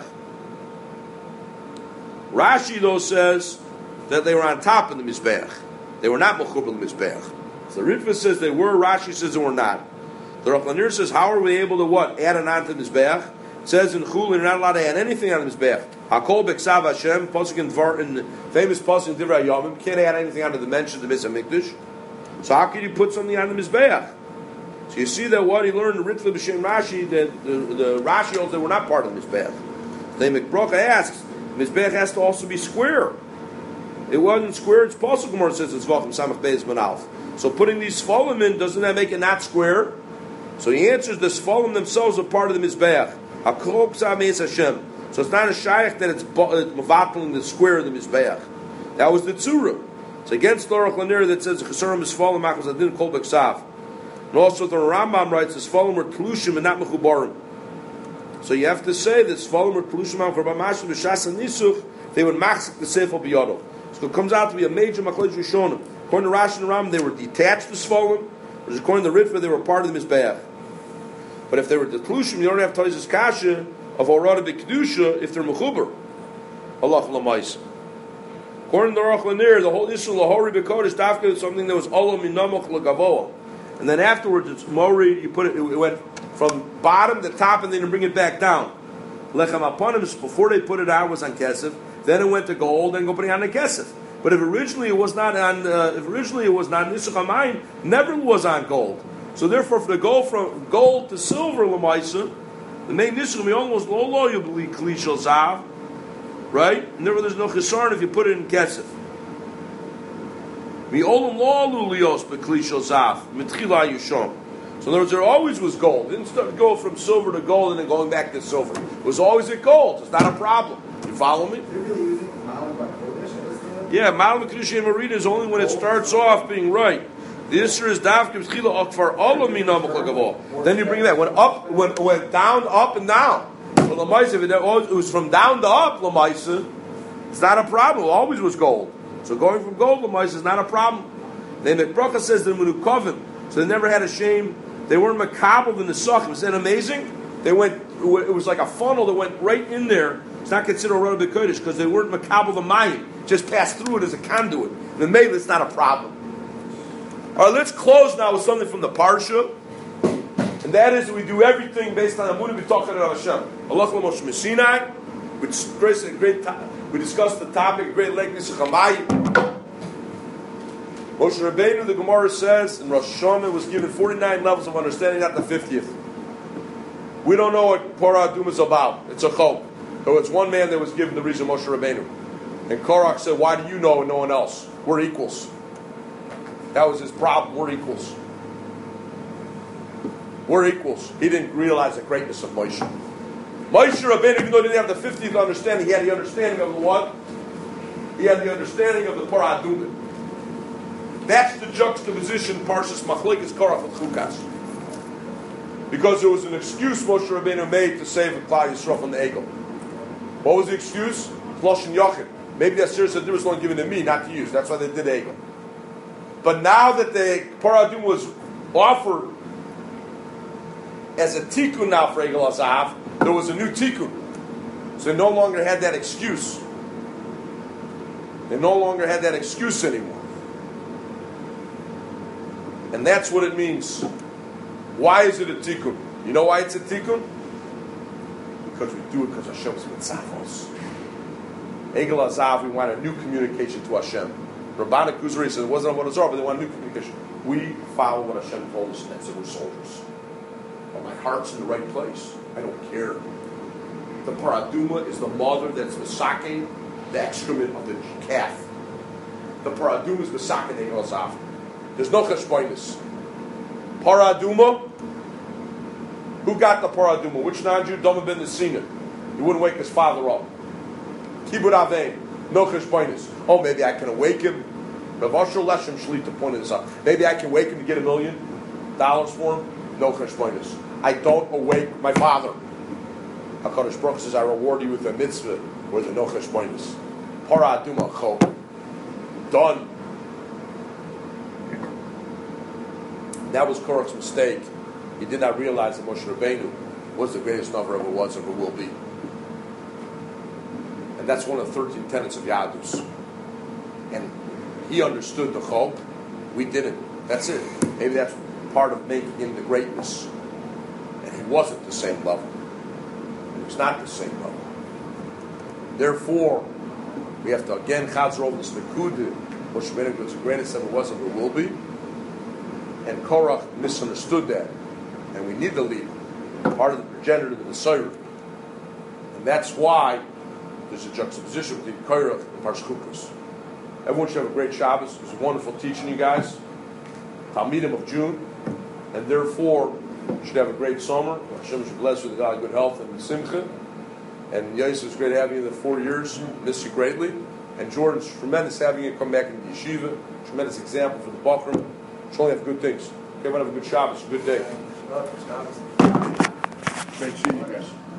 Rashi though says that they were on top of the Mizbeach. They were not Mechubal Mizbeach. So the Ritva says they were, Rashi says they were not. The Rav Lanir says, how are we able to what? Add an on to the Mizbeach? It says in Chulin, you're not allowed to add anything on the Mizbeach. Hakol Beksav Hashem, Pasuk in Dvar, in famous Pasuk in Divrei Yomim, you can't add anything onto the mention of the Beis HaMikdash. So how can you put something on the Mizbeach? So you see that what he learned in Ritva B'Shem Rashi, that the, the Rashi holds that we're not part of the Mizbeach. Then McBrocha asks, Mizbeach has to also be square. It wasn't square, it's Pasuk Gemara says it's Vachim Samach Beis Manalf. So putting these Sfolim in, doesn't that make it not square? So he answers the Sfolim themselves are part of the Mizbeach. Hakol Ksav Meis Hashem. So it's not a shaykh that it's mavattling the square of the Mizbeach. That was the Tzura. It's against Laura Chlanir that says Chesarim is Sfolim Machos Adin Kol Beksav. And also the Rambam writes the Sfolim were Tlushim and not Mechubarim. So you have to say that Sfolim were Tlushim and Mechubarim B'Shas and Nisuch, they would machzik the Seifel B'Yodov. So it comes out to be a major Machlokes Rishonim. According to Rashi and Rambam, they were detached to Sfolim. According to the Ritva, they were part of the Mizbeach. But if they were the Tlushim, you don't have Taisus Kasha of Orada B'Kedusha if they're Mechuber. Allah L'maisa. According to Aruch Lanier, the whole issue of Lahori B'Kodesh Dafka is something that was Olam Minamach L'Gavoa. And then afterwards, it's Mori, you put it, it went from bottom to top and then you bring it back down. Lechem Aponim, before they put it out, was on Kesef. Then it went to gold and go putting on the Kesef. But if originally it was not on, uh, if originally it was not Nisuch HaMayim, never was on gold. So therefore, if they go from gold to silver, Lamaisa, the main Nisuch we almost lo lo you believe Kli Shel Zav, right? And therefore, there's no Chesaron if you put it in Kesef. We olam lo lulios but Kli Shel Zav mitchila yushom. So in other words, there always was gold. It didn't start to go from silver to gold and then going back to silver. It was always at gold. It's not a problem. You follow me? They're really using Malam Bakodesh? Yeah, Malam Kedusha Marita is only when it starts off being right. The Isra is Davkim Chila Akfar Olam Minam Klagavol. Then you bring that. Went up, went, went down, up, and down. So Lamaisa, if it was from down to up, Lamaisa, it's not a problem. It always was gold. So going from gold, Lamaisa, is not a problem. Then McBracha says the Menukovim. So they never had a shame. They weren't makabel in the suck. Was that amazing? They went. It was like a funnel that went right in there. It's not considered a Rada B'Kodesh because they weren't makabel the mayim. Just passed through it as a conduit. The maybe it's not a problem. All right, let's close now with something from the parsha, and that is that we do everything based on Amunah B'Tochet of Hashem. Allah Moshe Messinai, which is a great time. We discussed the topic, great likeness of Chamayim. Moshe Rabbeinu, the Gemara says, in Rosh Hashanah was given forty-nine levels of understanding, not the fiftieth. We don't know what Parah Adumah is about. It's a chok. So it's one man that was given the reason Moshe Rabbeinu. And Korach said, why do you know and no one else? We're equals. That was his problem. We're equals. We're equals. He didn't realize the greatness of Moshe. Moshe Rabbeinu, even though he didn't have the fiftieth understanding, he had the understanding of the what? He had the understanding of the Parah Adumah. That's the juxtaposition Parshas Machlekes Korach with Chukas. Because there was an excuse Moshe Rabbeinu made to save Klal Yisrael from the Egel. What was the excuse? Flush and Yochid. Maybe that serious said there was one given to me, not to you. That's why they did Egel. But now that the Parah Adumah was offered as a tikkun now for Egel Azav, there was a new tikkun. So they no longer had that excuse. They no longer had that excuse anymore. And that's what it means. Why is it a tikkun? You know why it's a tikkun? Because we do it because Hashem is mitzavos. Egel Azav, we want a new communication to Hashem. Rabbana Kuzari says it wasn't about Azar, but they want a new communication. We follow what Hashem told us, and that's it, we're soldiers. But my heart's in the right place. I don't care. The Parah Adumah is the mother that's misaking the excrement of the calf. The Parah Adumah is misaking Egel Azav. There's no cheshbonis. Parah Adumah. Who got the Parah Adumah? Which non-Jew? Doma ben Nesina. He wouldn't wake his father up. Kibud Avein. No cheshbonis. Oh, maybe I can awake him. Bavashur Leshem Shlita pointed this out. Maybe I can wake him to get a million dollars for him. No cheshbonis. I don't awake my father. HaKadosh Baruch says, I reward you with a mitzvah where there's no cheshbonis. Parah Adumah chok. Done. That was Korach's mistake. He did not realize that Moshe Rabbeinu was the greatest lover ever was, ever will be. And that's one of the thirteen tenets of Yadus. And he understood the chok. We didn't. That's it. Maybe that's part of making him the greatness. And he wasn't the same level. He was not the same level. Therefore, we have to again chazar over this nekuda. Moshe Rabbeinu was the greatest ever was, ever will be. And Korach misunderstood that. And we need the leader. Part of the progenitor of the Soyer. And that's why there's a juxtaposition between Korach and Parshas Chukas. Everyone should have a great Shabbos. It was wonderful teaching you guys. Talmidim of June. And therefore, you should have a great summer. Hashem should bless you with God, good health and simcha. And Yosef, it's great having you in the four years. Miss you greatly. And Jordan's tremendous having you come back into the yeshiva. Tremendous example for the Bachram. Should only have good things. Everyone have a good Shabbos, a good day. Great seeing you guys.